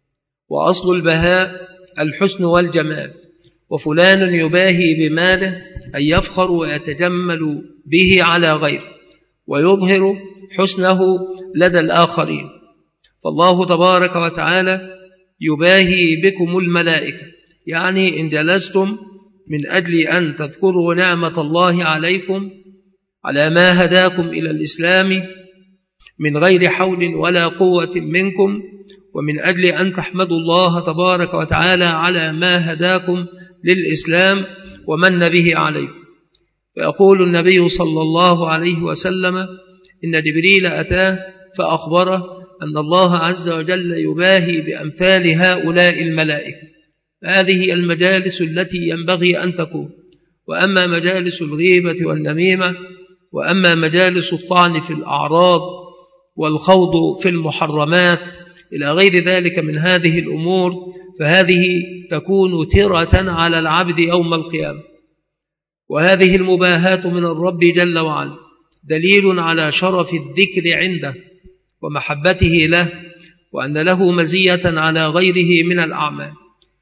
وأصل البهاء الحسن والجمال، وفلان يباهي بماله أن يفخر ويتجمل به على غيره ويظهر حسنه لدى الآخرين. فالله تبارك وتعالى يباهي بكم الملائكة، يعني إن جلستم من أجل أن تذكروا نعمة الله عليكم على ما هداكم إلى الإسلام من غير حول ولا قوة منكم، ومن أجل أن تحمدوا الله تبارك وتعالى على ما هداكم للإسلام ومن به عليكم. فيقول النبي صلى الله عليه وسلم إن جبريل أتاه فأخبره أن الله عز وجل يباهي بأمثال هؤلاء الملائكة. هذه المجالس التي ينبغي أن تكون. وأما مجالس الغيبة والنميمة، وأما مجالس الطعن في الأعراض والخوض في المحرمات إلى غير ذلك من هذه الأمور، فهذه تكون ترة على العبد يوم القيامة. وهذه المباهاة من الرب جل وعلا دليل على شرف الذكر عنده ومحبته له، وأن له مزية على غيره من الأعمال.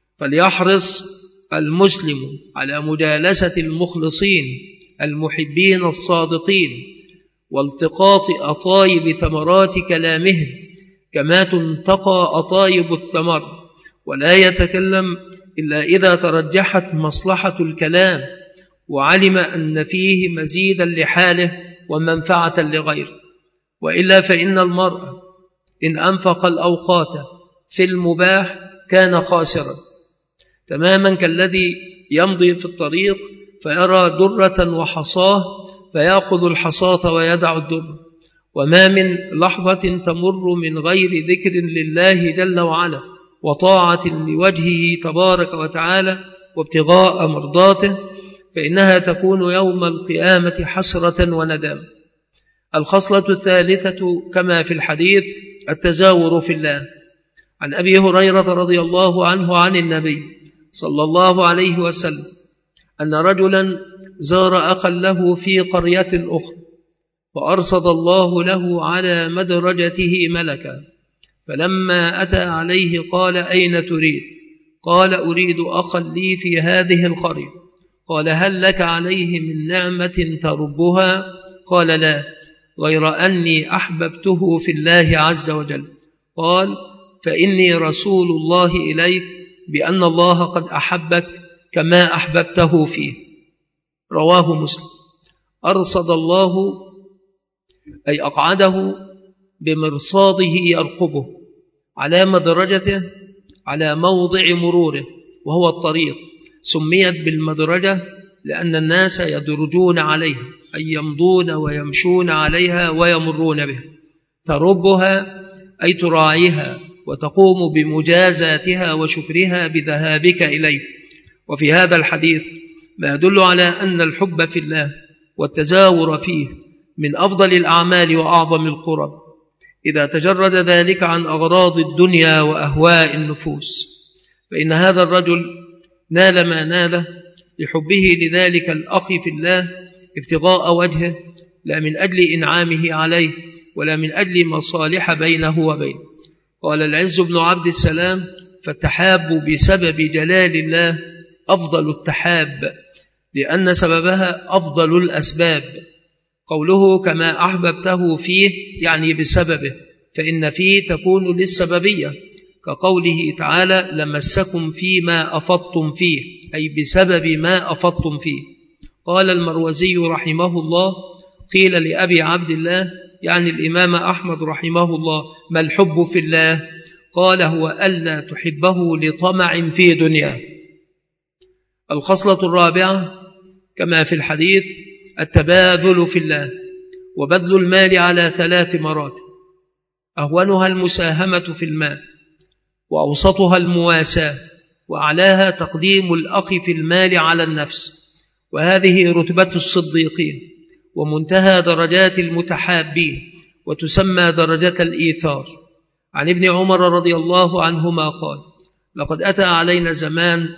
فليحرص المسلم على مجالسة المخلصين المحبين الصادقين والتقاط أطايب ثمرات كلامهم كما تنتقى أطايب الثمر، ولا يتكلم إلا إذا ترجحت مصلحة الكلام وعلم أن فيه مزيدا لحاله ومنفعة لغيره. وإلا فإن المرء إن أنفق الأوقات في المباح كان خاسرا، تماما كالذي يمضي في الطريق فيرى درة وحصاه فيأخذ الحصاة ويدع الدر. وما من لحظة تمر من غير ذكر لله جل وعلا وطاعة لوجهه تبارك وتعالى وابتغاء مرضاته، فإنها تكون يوم القيامة حسرة وندام. الخصلة الثالثة كما في الحديث التزاور في الله. عن أبي هريرة رضي الله عنه عن النبي صلى الله عليه وسلم أن رجلا زار أخا له في قرية أخرى، وأرصد الله له على مدرجته ملكا، فلما أتى عليه قال أين تريد؟ قال أريد أخا لي في هذه القرية. قال هل لك عليه من نعمة تربها؟ قال لا، غير أني أحببته في الله عز وجل. قال فإني رسول الله إليك بأن الله قد أحبك كما أحببته فيه. رواه مسلم. أرصد الله أي أقعده بمرصاده يرقبه على مدرجته على موضع مروره وهو الطريق. سميت بالمدرجة لأن الناس يدرجون عليها أي يمضون ويمشون عليها ويمرون بها. تربها أي تراعيها وتقوم بمجازاتها وشكرها بذهابك إليه. وفي هذا الحديث ما يدل على أن الحب في الله والتزاور فيه من أفضل الأعمال وأعظم القرب، إذا تجرد ذلك عن أغراض الدنيا وأهواء النفوس. فإن هذا الرجل نال ما ناله لحبه لذلك الأخ في الله ابتغاء وجهه، لا من أجل إنعامه عليه ولا من أجل مصالح بينه وبينه. قال العز بن عبد السلام فالتحاب بسبب جلال الله أفضل التحاب، لأن سببها أفضل الأسباب. قوله كما أحببته فيه يعني بسببه، فإن فيه تكون للسببية، كقوله تعالى لمسكم فيما أفضتم فيه أي بسبب ما أفضتم فيه. قال المروزي رحمه الله قيل لأبي عبد الله يعني الإمام أحمد رحمه الله ما الحب في الله؟ قال هو ألا تحبه لطمع في دنيا. الخصلة الرابعة كما في الحديث التباذل في الله، وبذل المال على 3 مراتب: أهونها المساهمة في المال، وأوسطها المواساة، وأعلاها تقديم الأخ في المال على النفس. وهذه رتبة الصديقين ومنتهى درجات المتحابين، وتسمى درجة الإيثار. عن ابن عمر رضي الله عنهما قال لقد أتى علينا زمان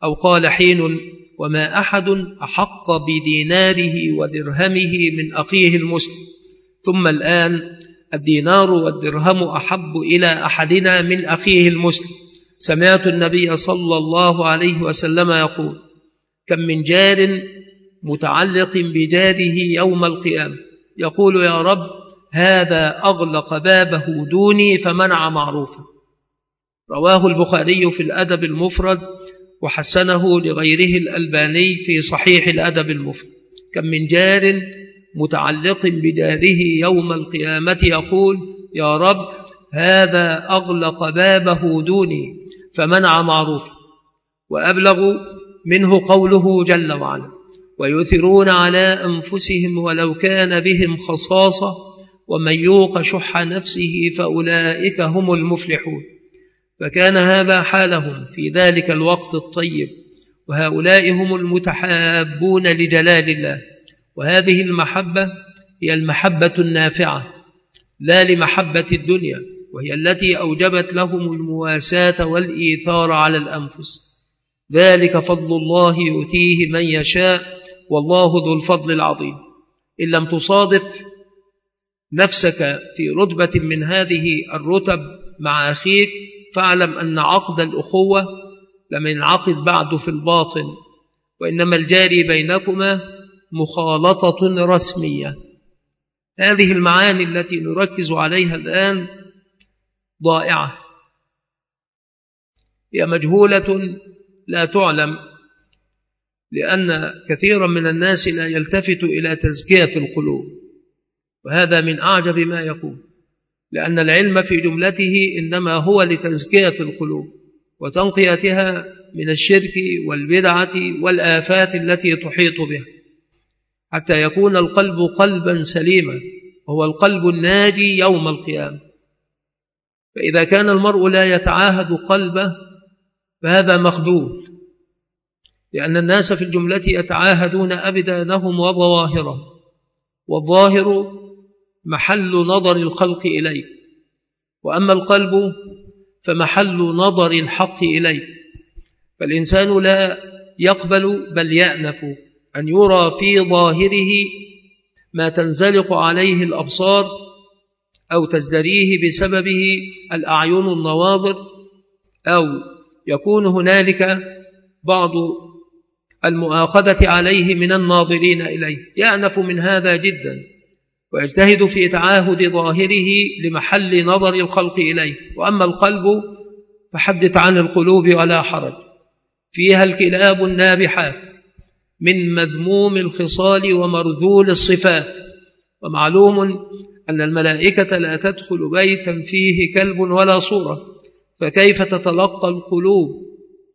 أو قال حين: وما أحد أحق بديناره ودرهمه من أخيه المسلم، ثم الآن الدينار والدرهم أحب إلى أحدنا من أخيه المسلم. سمعت النبي صلى الله عليه وسلم يقول: كم من جار متعلق بجاره يوم القيامة يقول: يا رب هذا أغلق بابه دوني فمنع معروفا. رواه البخاري في الأدب المفرد، وحسنه لغيره الألباني في صحيح الأدب المفرد. كم من جار متعلق بداره يوم القيامة يقول: يا رب هذا أغلق بابه دوني فمنع معروفا. وأبلغ منه قوله جل وعلا: ويؤثرون على أنفسهم ولو كان بهم خصاصة ومن يوق شح نفسه فأولئك هم المفلحون. فكان هذا حالهم في ذلك الوقت الطيب، وهؤلاء هم المتحابون لجلال الله. وهذه المحبة هي المحبة النافعة لا لمحبة الدنيا، وهي التي أوجبت لهم المواساة والإيثار على الأنفس. ذلك فضل الله يؤتيه من يشاء والله ذو الفضل العظيم. إن لم تصادف نفسك في رتبة من هذه الرتب مع أخيك فاعلم أن عقد الأخوة لم ينعقد بعد في الباطن، وإنما الجاري بينكما مخالطة رسمية. هذه المعاني التي نركز عليها الآن ضائعة، هي مجهولة لا تعلم، لأن كثيرا من الناس لا يلتفت إلى تزكية القلوب، وهذا من أعجب ما يكون، لأن العلم في جملته إنما هو لتزكية القلوب وتنقيتها من الشرك والبدعة والآفات التي تحيط بها، حتى يكون القلب قلبا سليما، وهو القلب الناجي يوم القيامة. فإذا كان المرء لا يتعاهد قلبه فهذا مخذول، لأن الناس في الجملة يتعاهدون أبدانهم وظواهرهم، والظاهر محل نظر الخلق إليه، وأما القلب فمحل نظر الحق إليه. فالإنسان لا يقبل بل يأنف أن يرى في ظاهره ما تنزلق عليه الأبصار أو تزدريه بسببه الأعين النواظر، أو يكون هنالك بعض المؤاخذة عليه من الناظرين إليه. يأنف من هذا جدا ويجتهد في تعاهد ظاهره لمحل نظر الخلق إليه. وأما القلب فحدث عن القلوب ولا حرج، فيها الكلاب النابحات من مذموم الخصال ومرذول الصفات. ومعلوم أن الملائكة لا تدخل بيتا فيه كلب ولا صورة، فكيف تتلقى القلوب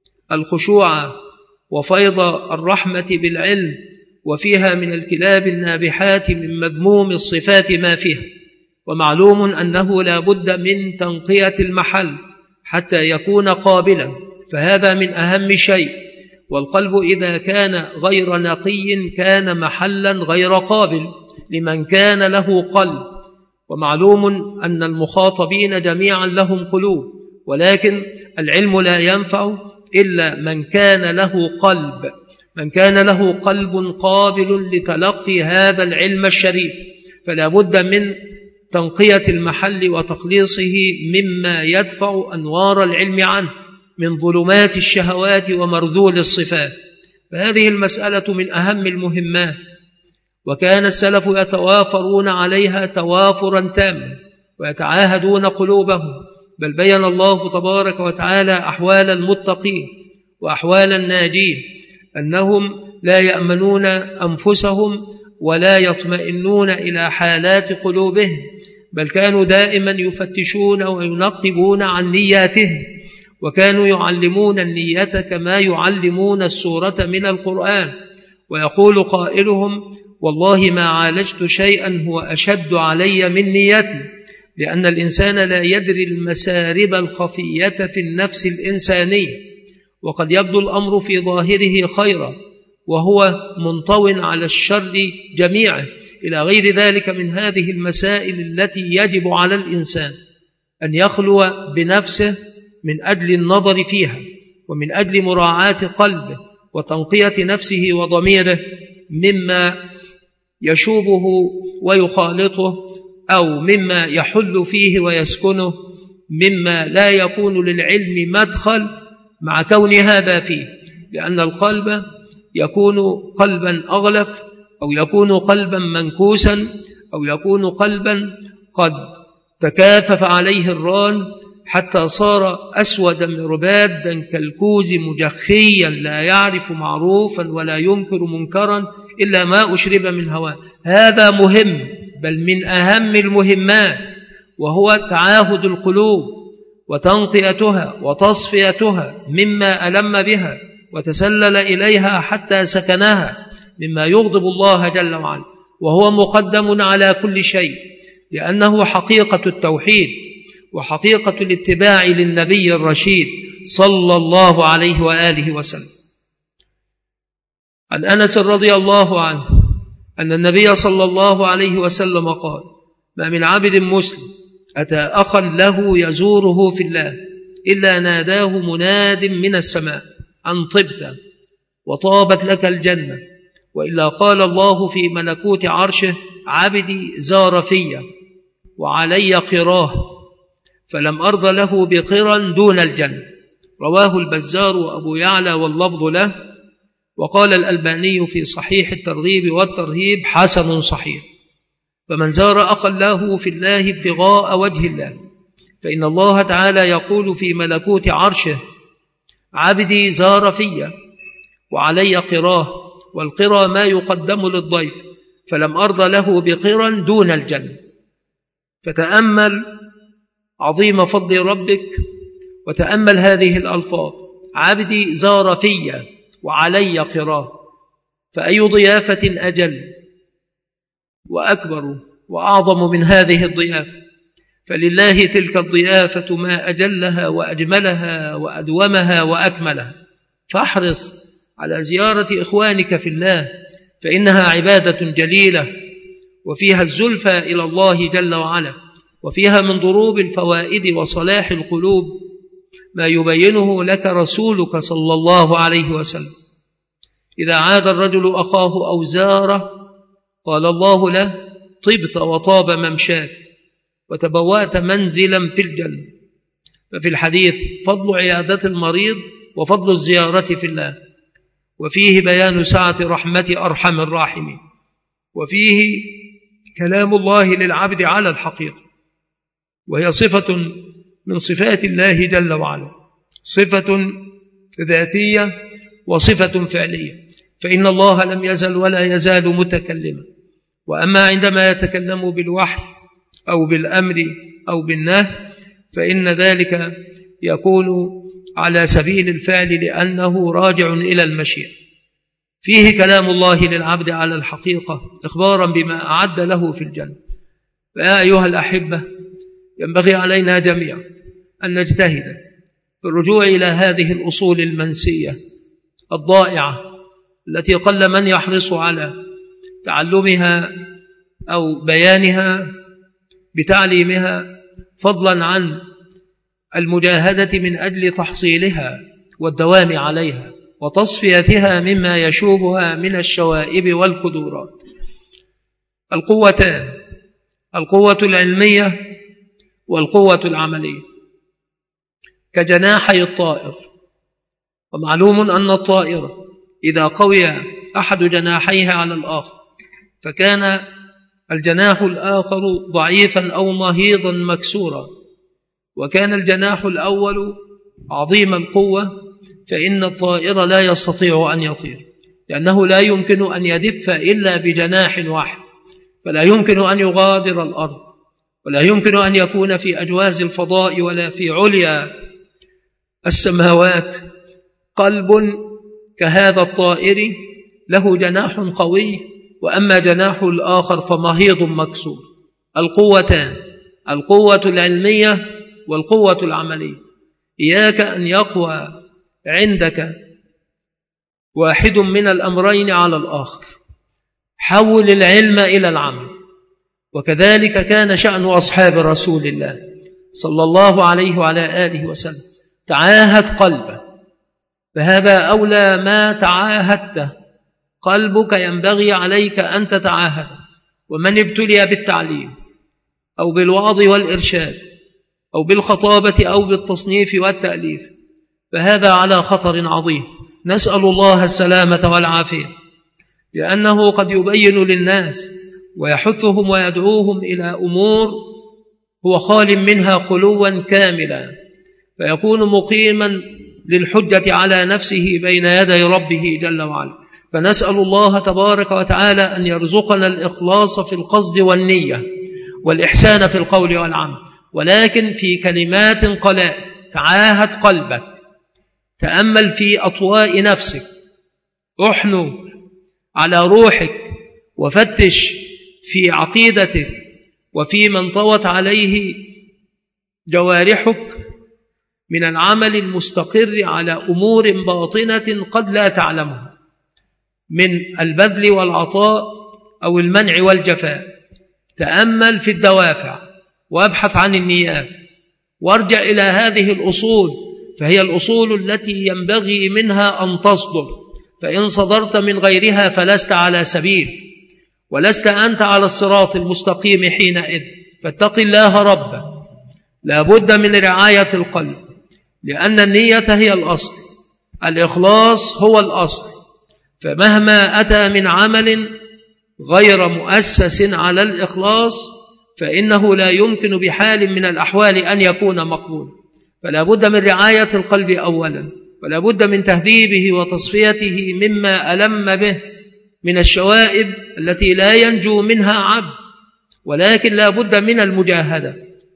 الخشوع وفيض الرحمة بالعلم وفيها من الكلاب النابحات من مذموم الصفات ما فيها؟ ومعلوم أنه لا بد من تنقية المحل حتى يكون قابلا، فهذا من أهم شيء. والقلب إذا كان غير نقي كان محلا غير قابل لمن كان له قلب. ومعلوم أن المخاطبين جميعا لهم قلوب، ولكن العلم لا ينفع إلا من كان له قلب، من كان له قلب قابل لتلقي هذا العلم الشريف. فلا بد من تنقية المحل وتخليصه مما يدفع أنوار العلم عنه من ظلمات الشهوات ومرذول الصفات. فهذه المسألة من أهم المهمات، وكان السلف يتوافرون عليها توافرا تاما ويتعاهدون قلوبهم. بل بين الله تبارك وتعالى أحوال المتقين وأحوال الناجين، أنهم لا يأمنون أنفسهم ولا يطمئنون إلى حالات قلوبهم، بل كانوا دائما يفتشون وينقبون عن نياتهم، وكانوا يعلمون النية كما يعلمون السورة من القرآن. ويقول قائلهم: والله ما عالجت شيئا هو أشد علي من نيتي، لأن الإنسان لا يدري المسارب الخفية في النفس الإنسانية، وقد يبدو الأمر في ظاهره خيرا وهو منطو على الشر جميعا، إلى غير ذلك من هذه المسائل التي يجب على الإنسان أن يخلو بنفسه من أجل النظر فيها ومن أجل مراعاة قلبه وتنقية نفسه وضميره مما يشوبه ويخالطه أو مما يحل فيه ويسكنه مما لا يكون للعلم مدخل مع كون هذا فيه، لأن القلب يكون قلبا أغلف أو يكون قلبا منكوسا أو يكون قلبا قد تكاثف عليه الران حتى صار أسودا مربادا كالكوز مجخيا لا يعرف معروفا ولا ينكر منكرا إلا ما أشرب من هواه. هذا مهم، بل من أهم المهمات، وهو تعاهد القلوب وتنقيتها وتصفيتها مما ألم بها وتسلل إليها حتى سكنها مما يغضب الله جل وعلا، وهو مقدم على كل شيء، لأنه حقيقة التوحيد وحقيقة الاتباع للنبي الرشيد صلى الله عليه وآله وسلم. عن أنس رضي الله عنه أن النبي صلى الله عليه وسلم قال: ما من عبد مسلم أتى أخا له يزوره في الله إلا ناداه مناد من السماء أن طبت وطابت لك الجنة، وإلا قال الله في ملكوت عرشه: عبدي زار في وعلي قراه فلم أرض له بقرا دون الجنة. رواه البزار وأبو يعلى واللفظ له، وقال الألباني في صحيح الترغيب والترهيب: حسن صحيح. فمن زار أخا له في الله ابتغاء وجه الله فإن الله تعالى يقول في ملكوت عرشه: عبدي زار في وعلي قراه، والقرى ما يقدم للضيف، فلم أرض له بقرا دون الجنة. فتأمل عظيم فضل ربك وتأمل هذه الألفاظ: عبدي زار في وعلي قراه. فأي ضيافة أجل وأكبر وأعظم من هذه الضيافة؟ فلله تلك الضيافة ما أجلها وأجملها وأدومها وأكملها. فاحرص على زيارة إخوانك في الله، فإنها عبادة جليلة وفيها الزلفى إلى الله جل وعلا، وفيها من ضروب الفوائد وصلاح القلوب ما يبينه لك رسولك صلى الله عليه وسلم. إذا عاد الرجل أخاه أو زاره قال الله له: طبت وطاب ممشاك وتبوأت منزلا في الجنة. ففي الحديث فضل عيادة المريض وفضل الزيارة في الله، وفيه بيان سعة رحمة أرحم الراحمين، وفيه كلام الله للعبد على الحقيقة، وهي صفة من صفات الله جل وعلا، صفة ذاتية وصفة فعلية. فإن الله لم يزل ولا يزال متكلما، وأما عندما يتكلم بالوحي أو بالأمر أو بالنهي فإن ذلك يكون على سبيل الفعل لأنه راجع إلى المشيئة. فيه كلام الله للعبد على الحقيقة إخبارا بما أعد له في الجنة. فيا أيها الأحبة، ينبغي علينا جميعا أن نجتهد في الرجوع إلى هذه الأصول المنسية الضائعة التي قل من يحرص على تعلمها أو بيانها بتعليمها، فضلا عن المجاهدة من أجل تحصيلها والدوام عليها وتصفيتها مما يشوبها من الشوائب والكدورات. القوتان: القوة العلمية والقوة العملية، كجناحي الطائر. ومعلوم أن الطائر إذا قوي أحد جناحيه على الآخر فكان الجناح الآخر ضعيفا أو نهيضا مكسورا، وكان الجناح الأول عظيم القوة، فإن الطائر لا يستطيع أن يطير، لأنه لا يمكن أن يدف إلا بجناح واحد، فلا يمكن أن يغادر الأرض، ولا يمكن أن يكون في أجواز الفضاء ولا في عليا السماوات. قلب كهذا الطائر له جناح قوي، وأما جناح الآخر فمهيض مكسور. القوتان: القوة العلمية والقوة العملية. إياك أن يقوى عندك واحد من الأمرين على الآخر، حول العلم إلى العمل. وكذلك كان شأن أصحاب رسول الله صلى الله عليه وعلى آله وسلم. تعاهد قلبه فهذا أولى ما تعاهدته. قلبك ينبغي عليك أن تتعاهد. ومن ابتلي بالتعليم أو بالوعظ والإرشاد أو بالخطابة أو بالتصنيف والتأليف فهذا على خطر عظيم، نسأل الله السلامة والعافية، لأنه قد يبين للناس ويحثهم ويدعوهم إلى أمور هو خال منها خلوا كاملا، فيكون مقيما للحجة على نفسه بين يدي ربه جل وعلا. فنسأل الله تبارك وتعالى أن يرزقنا الإخلاص في القصد والنية والإحسان في القول والعمل، ولكن في كلمات قلائل. تعاهد قلبك، تأمل في أطواء نفسك، احنو على روحك، وفتش في عقيدتك وفي من طوت عليه جوارحك من العمل المستقر على أمور باطنة قد لا تعلمها من البذل والعطاء أو المنع والجفاء. تأمل في الدوافع وابحث عن النيات، وارجع إلى هذه الأصول، فهي الأصول التي ينبغي منها أن تصدر، فإن صدرت من غيرها فلست على سبيل ولست أنت على الصراط المستقيم حينئذ. فاتق الله ربك. لا بد من رعاية القلب، لأن النية هي الأصل، الإخلاص هو الأصل. فمهما أتى من عمل غير مؤسس على الإخلاص فإنه لا يمكن بحال من الأحوال أن يكون مقبولا. فلا بد من رعاية القلب أولا، ولا بد من تهذيبه وتصفيته مما ألم به من الشوائب التي لا ينجو منها عبد، ولكن لا بد من المجاهدة.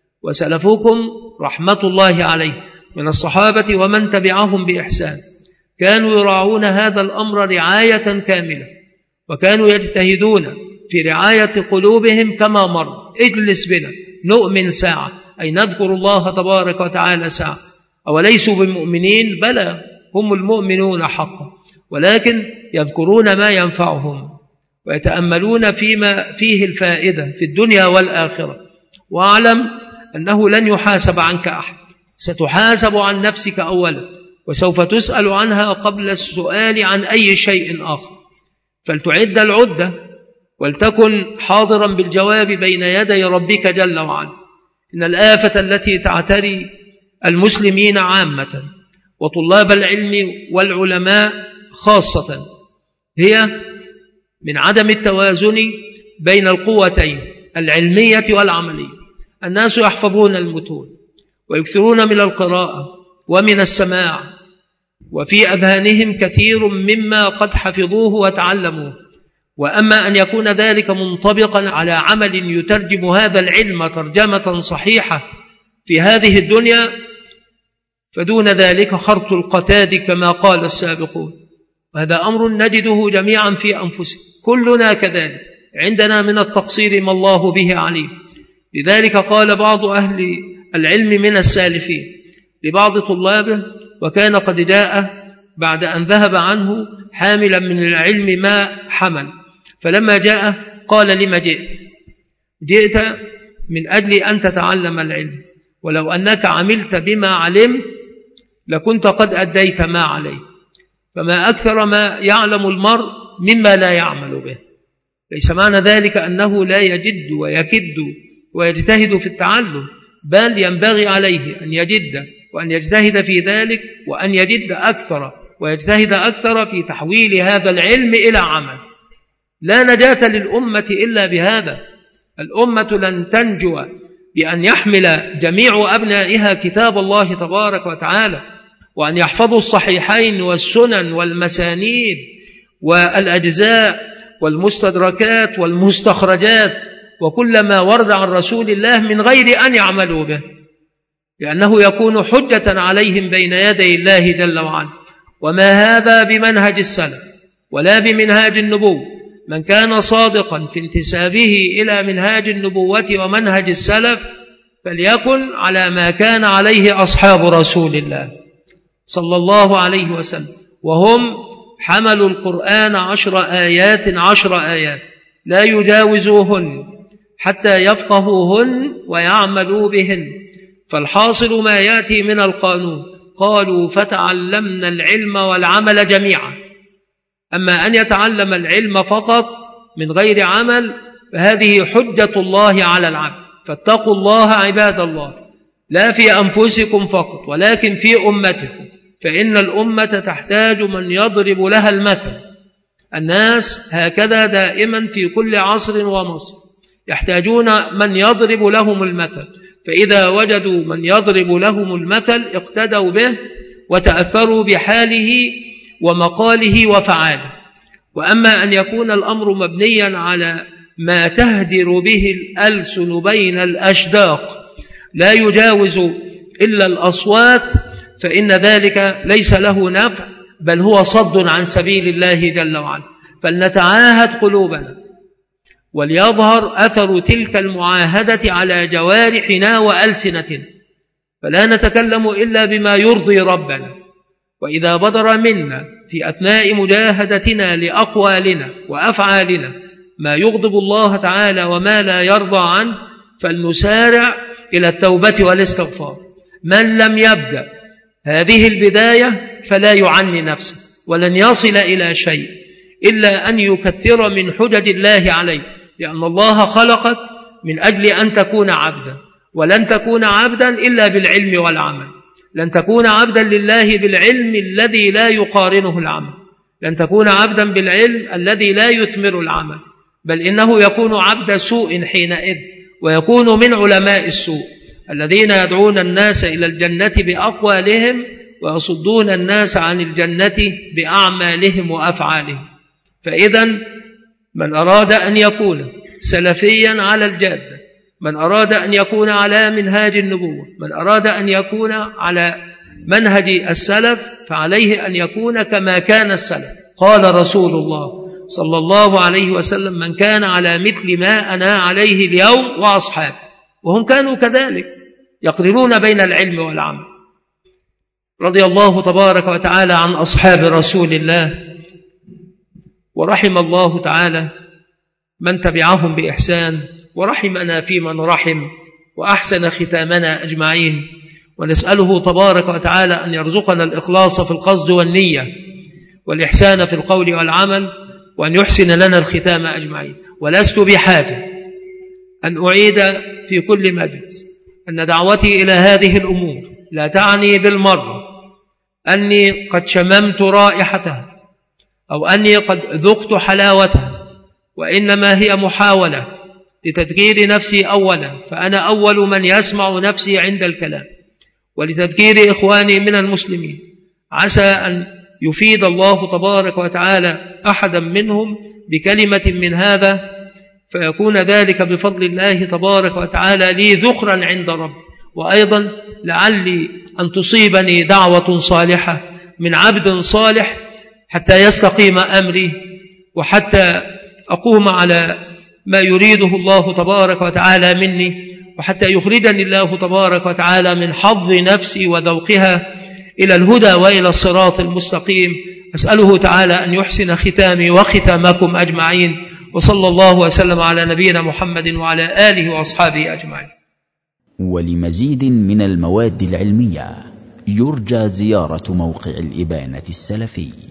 وسلفكم رحمة الله عليه من الصحابة ومن تبعهم بإحسان كانوا يراعون هذا الأمر رعاية كاملة، وكانوا يجتهدون في رعاية قلوبهم كما مر. اجلس بنا نؤمن ساعة، أي نذكر الله تبارك وتعالى ساعة. أوليسوا بالمؤمنين؟ بلى، هم المؤمنون حقا، ولكن يذكرون ما ينفعهم ويتأملون فيما فيه الفائدة في الدنيا والآخرة. واعلم أنه لن يحاسب عنك أحد، ستحاسب عن نفسك أولا، وسوف تسأل عنها قبل السؤال عن أي شيء آخر. فلتعد العدة ولتكن حاضرا بالجواب بين يدي ربك جل وعلا. إن الآفة التي تعتري المسلمين عامة وطلاب العلم والعلماء خاصة هي من عدم التوازن بين القوتين العلمية والعملية. الناس يحفظون المتون ويكثرون من القراءة ومن السماع، وفي أذهانهم كثير مما قد حفظوه وتعلموه، وأما أن يكون ذلك منطبقا على عمل يترجم هذا العلم ترجمة صحيحة في هذه الدنيا فدون ذلك خرط القتاد كما قال السابقون. وهذا أمر نجده جميعا في أنفسنا، كلنا كذلك، عندنا من التقصير ما الله به عليم. لذلك قال بعض أهل العلم من السالفين لبعض طلابه، وكان قد جاء بعد أن ذهب عنه حاملا من العلم ما حمل، فلما جاء قال: لما جئت؟ جئت من أجل أن تتعلم العلم، ولو أنك عملت بما علمت لكنت قد أديت ما عليه. فما أكثر ما يعلم المرء مما لا يعمل به. ليس معنى ذلك أنه لا يجد ويكد ويجتهد في التعلم، بل ينبغي عليه أن يجد وأن يجتهد في ذلك، وأن يجد أكثر ويجتهد أكثر في تحويل هذا العلم إلى عمل. لا نجاة للأمة إلا بهذا. الأمة لن تنجو بأن يحمل جميع أبنائها كتاب الله تبارك وتعالى، وأن يحفظوا الصحيحين والسنن والمسانيد والأجزاء والمستدركات والمستخرجات وكل ما ورد عن رسول الله من غير أن يعملوا به، لأنه يكون حجة عليهم بين يدي الله جل وعلا. وما هذا بمنهج السلف ولا بمنهاج النبوة. من كان صادقا في انتسابه إلى منهاج النبوة ومنهج السلف فليكن على ما كان عليه أصحاب رسول الله صلى الله عليه وسلم، وهم حملوا القرآن 10 آيات لا يجاوزوهن حتى يفقهوهن ويعملوا بهن. فالحاصل ما يأتي من القانون قالوا فتعلمنا العلم والعمل جميعا. أما أن يتعلم العلم فقط من غير عمل فهذه حجة الله على العبد. فاتقوا الله عباد الله، لا في أنفسكم فقط ولكن في أمتكم، فإن الأمة تحتاج من يضرب لها المثل. الناس هكذا دائما في كل عصر ومصر يحتاجون من يضرب لهم المثل، فإذا وجدوا من يضرب لهم المثل اقتدوا به وتأثروا بحاله ومقاله وفعاله. وأما أن يكون الأمر مبنيا على ما تهدر به الألسن بين الأشداق لا يجاوز إلا الأصوات فإن ذلك ليس له نفع، بل هو صد عن سبيل الله جل وعلا. فلنتعاهد قلوبنا وليظهر أثر تلك المعاهدة على جوارحنا وألسنتنا، فلا نتكلم إلا بما يرضي ربنا. وإذا بدر منا في أثناء مجاهدتنا لأقوالنا وأفعالنا ما يغضب الله تعالى وما لا يرضى عنه فلنسارع إلى التوبة والاستغفار. من لم يبدأ هذه البداية فلا يعني نفسه ولن يصل إلى شيء إلا أن يكثر من حجج الله عليه، لأن الله خلقك من أجل أن تكون عبدا، ولن تكون عبدا إلا بالعلم والعمل. لن تكون عبدا لله بالعلم الذي لا يقارنه العمل، لن تكون عبدا بالعلم الذي لا يثمر العمل، بل إنه يكون عبد سوء حينئذ، ويكون من علماء السوء الذين يدعون الناس إلى الجنة بأقوالهم ويصدون الناس عن الجنة بأعمالهم وأفعالهم. فإذا من أراد أن يكون سلفيا على الجادة، من أراد أن يكون على منهاج النبوة، من أراد أن يكون على منهج السلف فعليه أن يكون كما كان السلف. قال رسول الله صلى الله عليه وسلم: من كان على مثل ما أنا عليه اليوم وأصحابه. وهم كانوا كذلك يقرنون بين العلم والعمل. رضي الله تبارك وتعالى عن أصحاب رسول الله، ورحم الله تعالى من تبعهم بإحسان، ورحمنا في من رحم، وأحسن ختامنا أجمعين. ونسأله تبارك وتعالى أن يرزقنا الإخلاص في القصد والنية، والإحسان في القول والعمل، وأن يحسن لنا الختام أجمعين. ولست بحاجة أن أعيد في كل مجلس أن دعوتي إلى هذه الأمور لا تعني بالمرة أني قد شممت رائحتها أو أني قد ذقت حلاوتها، وإنما هي محاولة لتذكير نفسي أولا، فأنا أول من يسمع نفسي عند الكلام، ولتذكير إخواني من المسلمين، عسى أن يفيد الله تبارك وتعالى أحدا منهم بكلمة من هذا، فيكون ذلك بفضل الله تبارك وتعالى لي ذخرا عند رب. وأيضا لعلي أن تصيبني دعوة صالحة من عبد صالح حتى يستقيم أمري، وحتى أقوم على ما يريده الله تبارك وتعالى مني، وحتى يخرجني الله تبارك وتعالى من حظ نفسي وذوقها إلى الهدى وإلى الصراط المستقيم. أسأله تعالى أن يحسن ختامي وختامكم أجمعين، وصلى الله وسلم على نبينا محمد وعلى آله وأصحابه أجمعين. ولمزيد من المواد العلمية يرجى زيارة موقع الإبانة السلفي.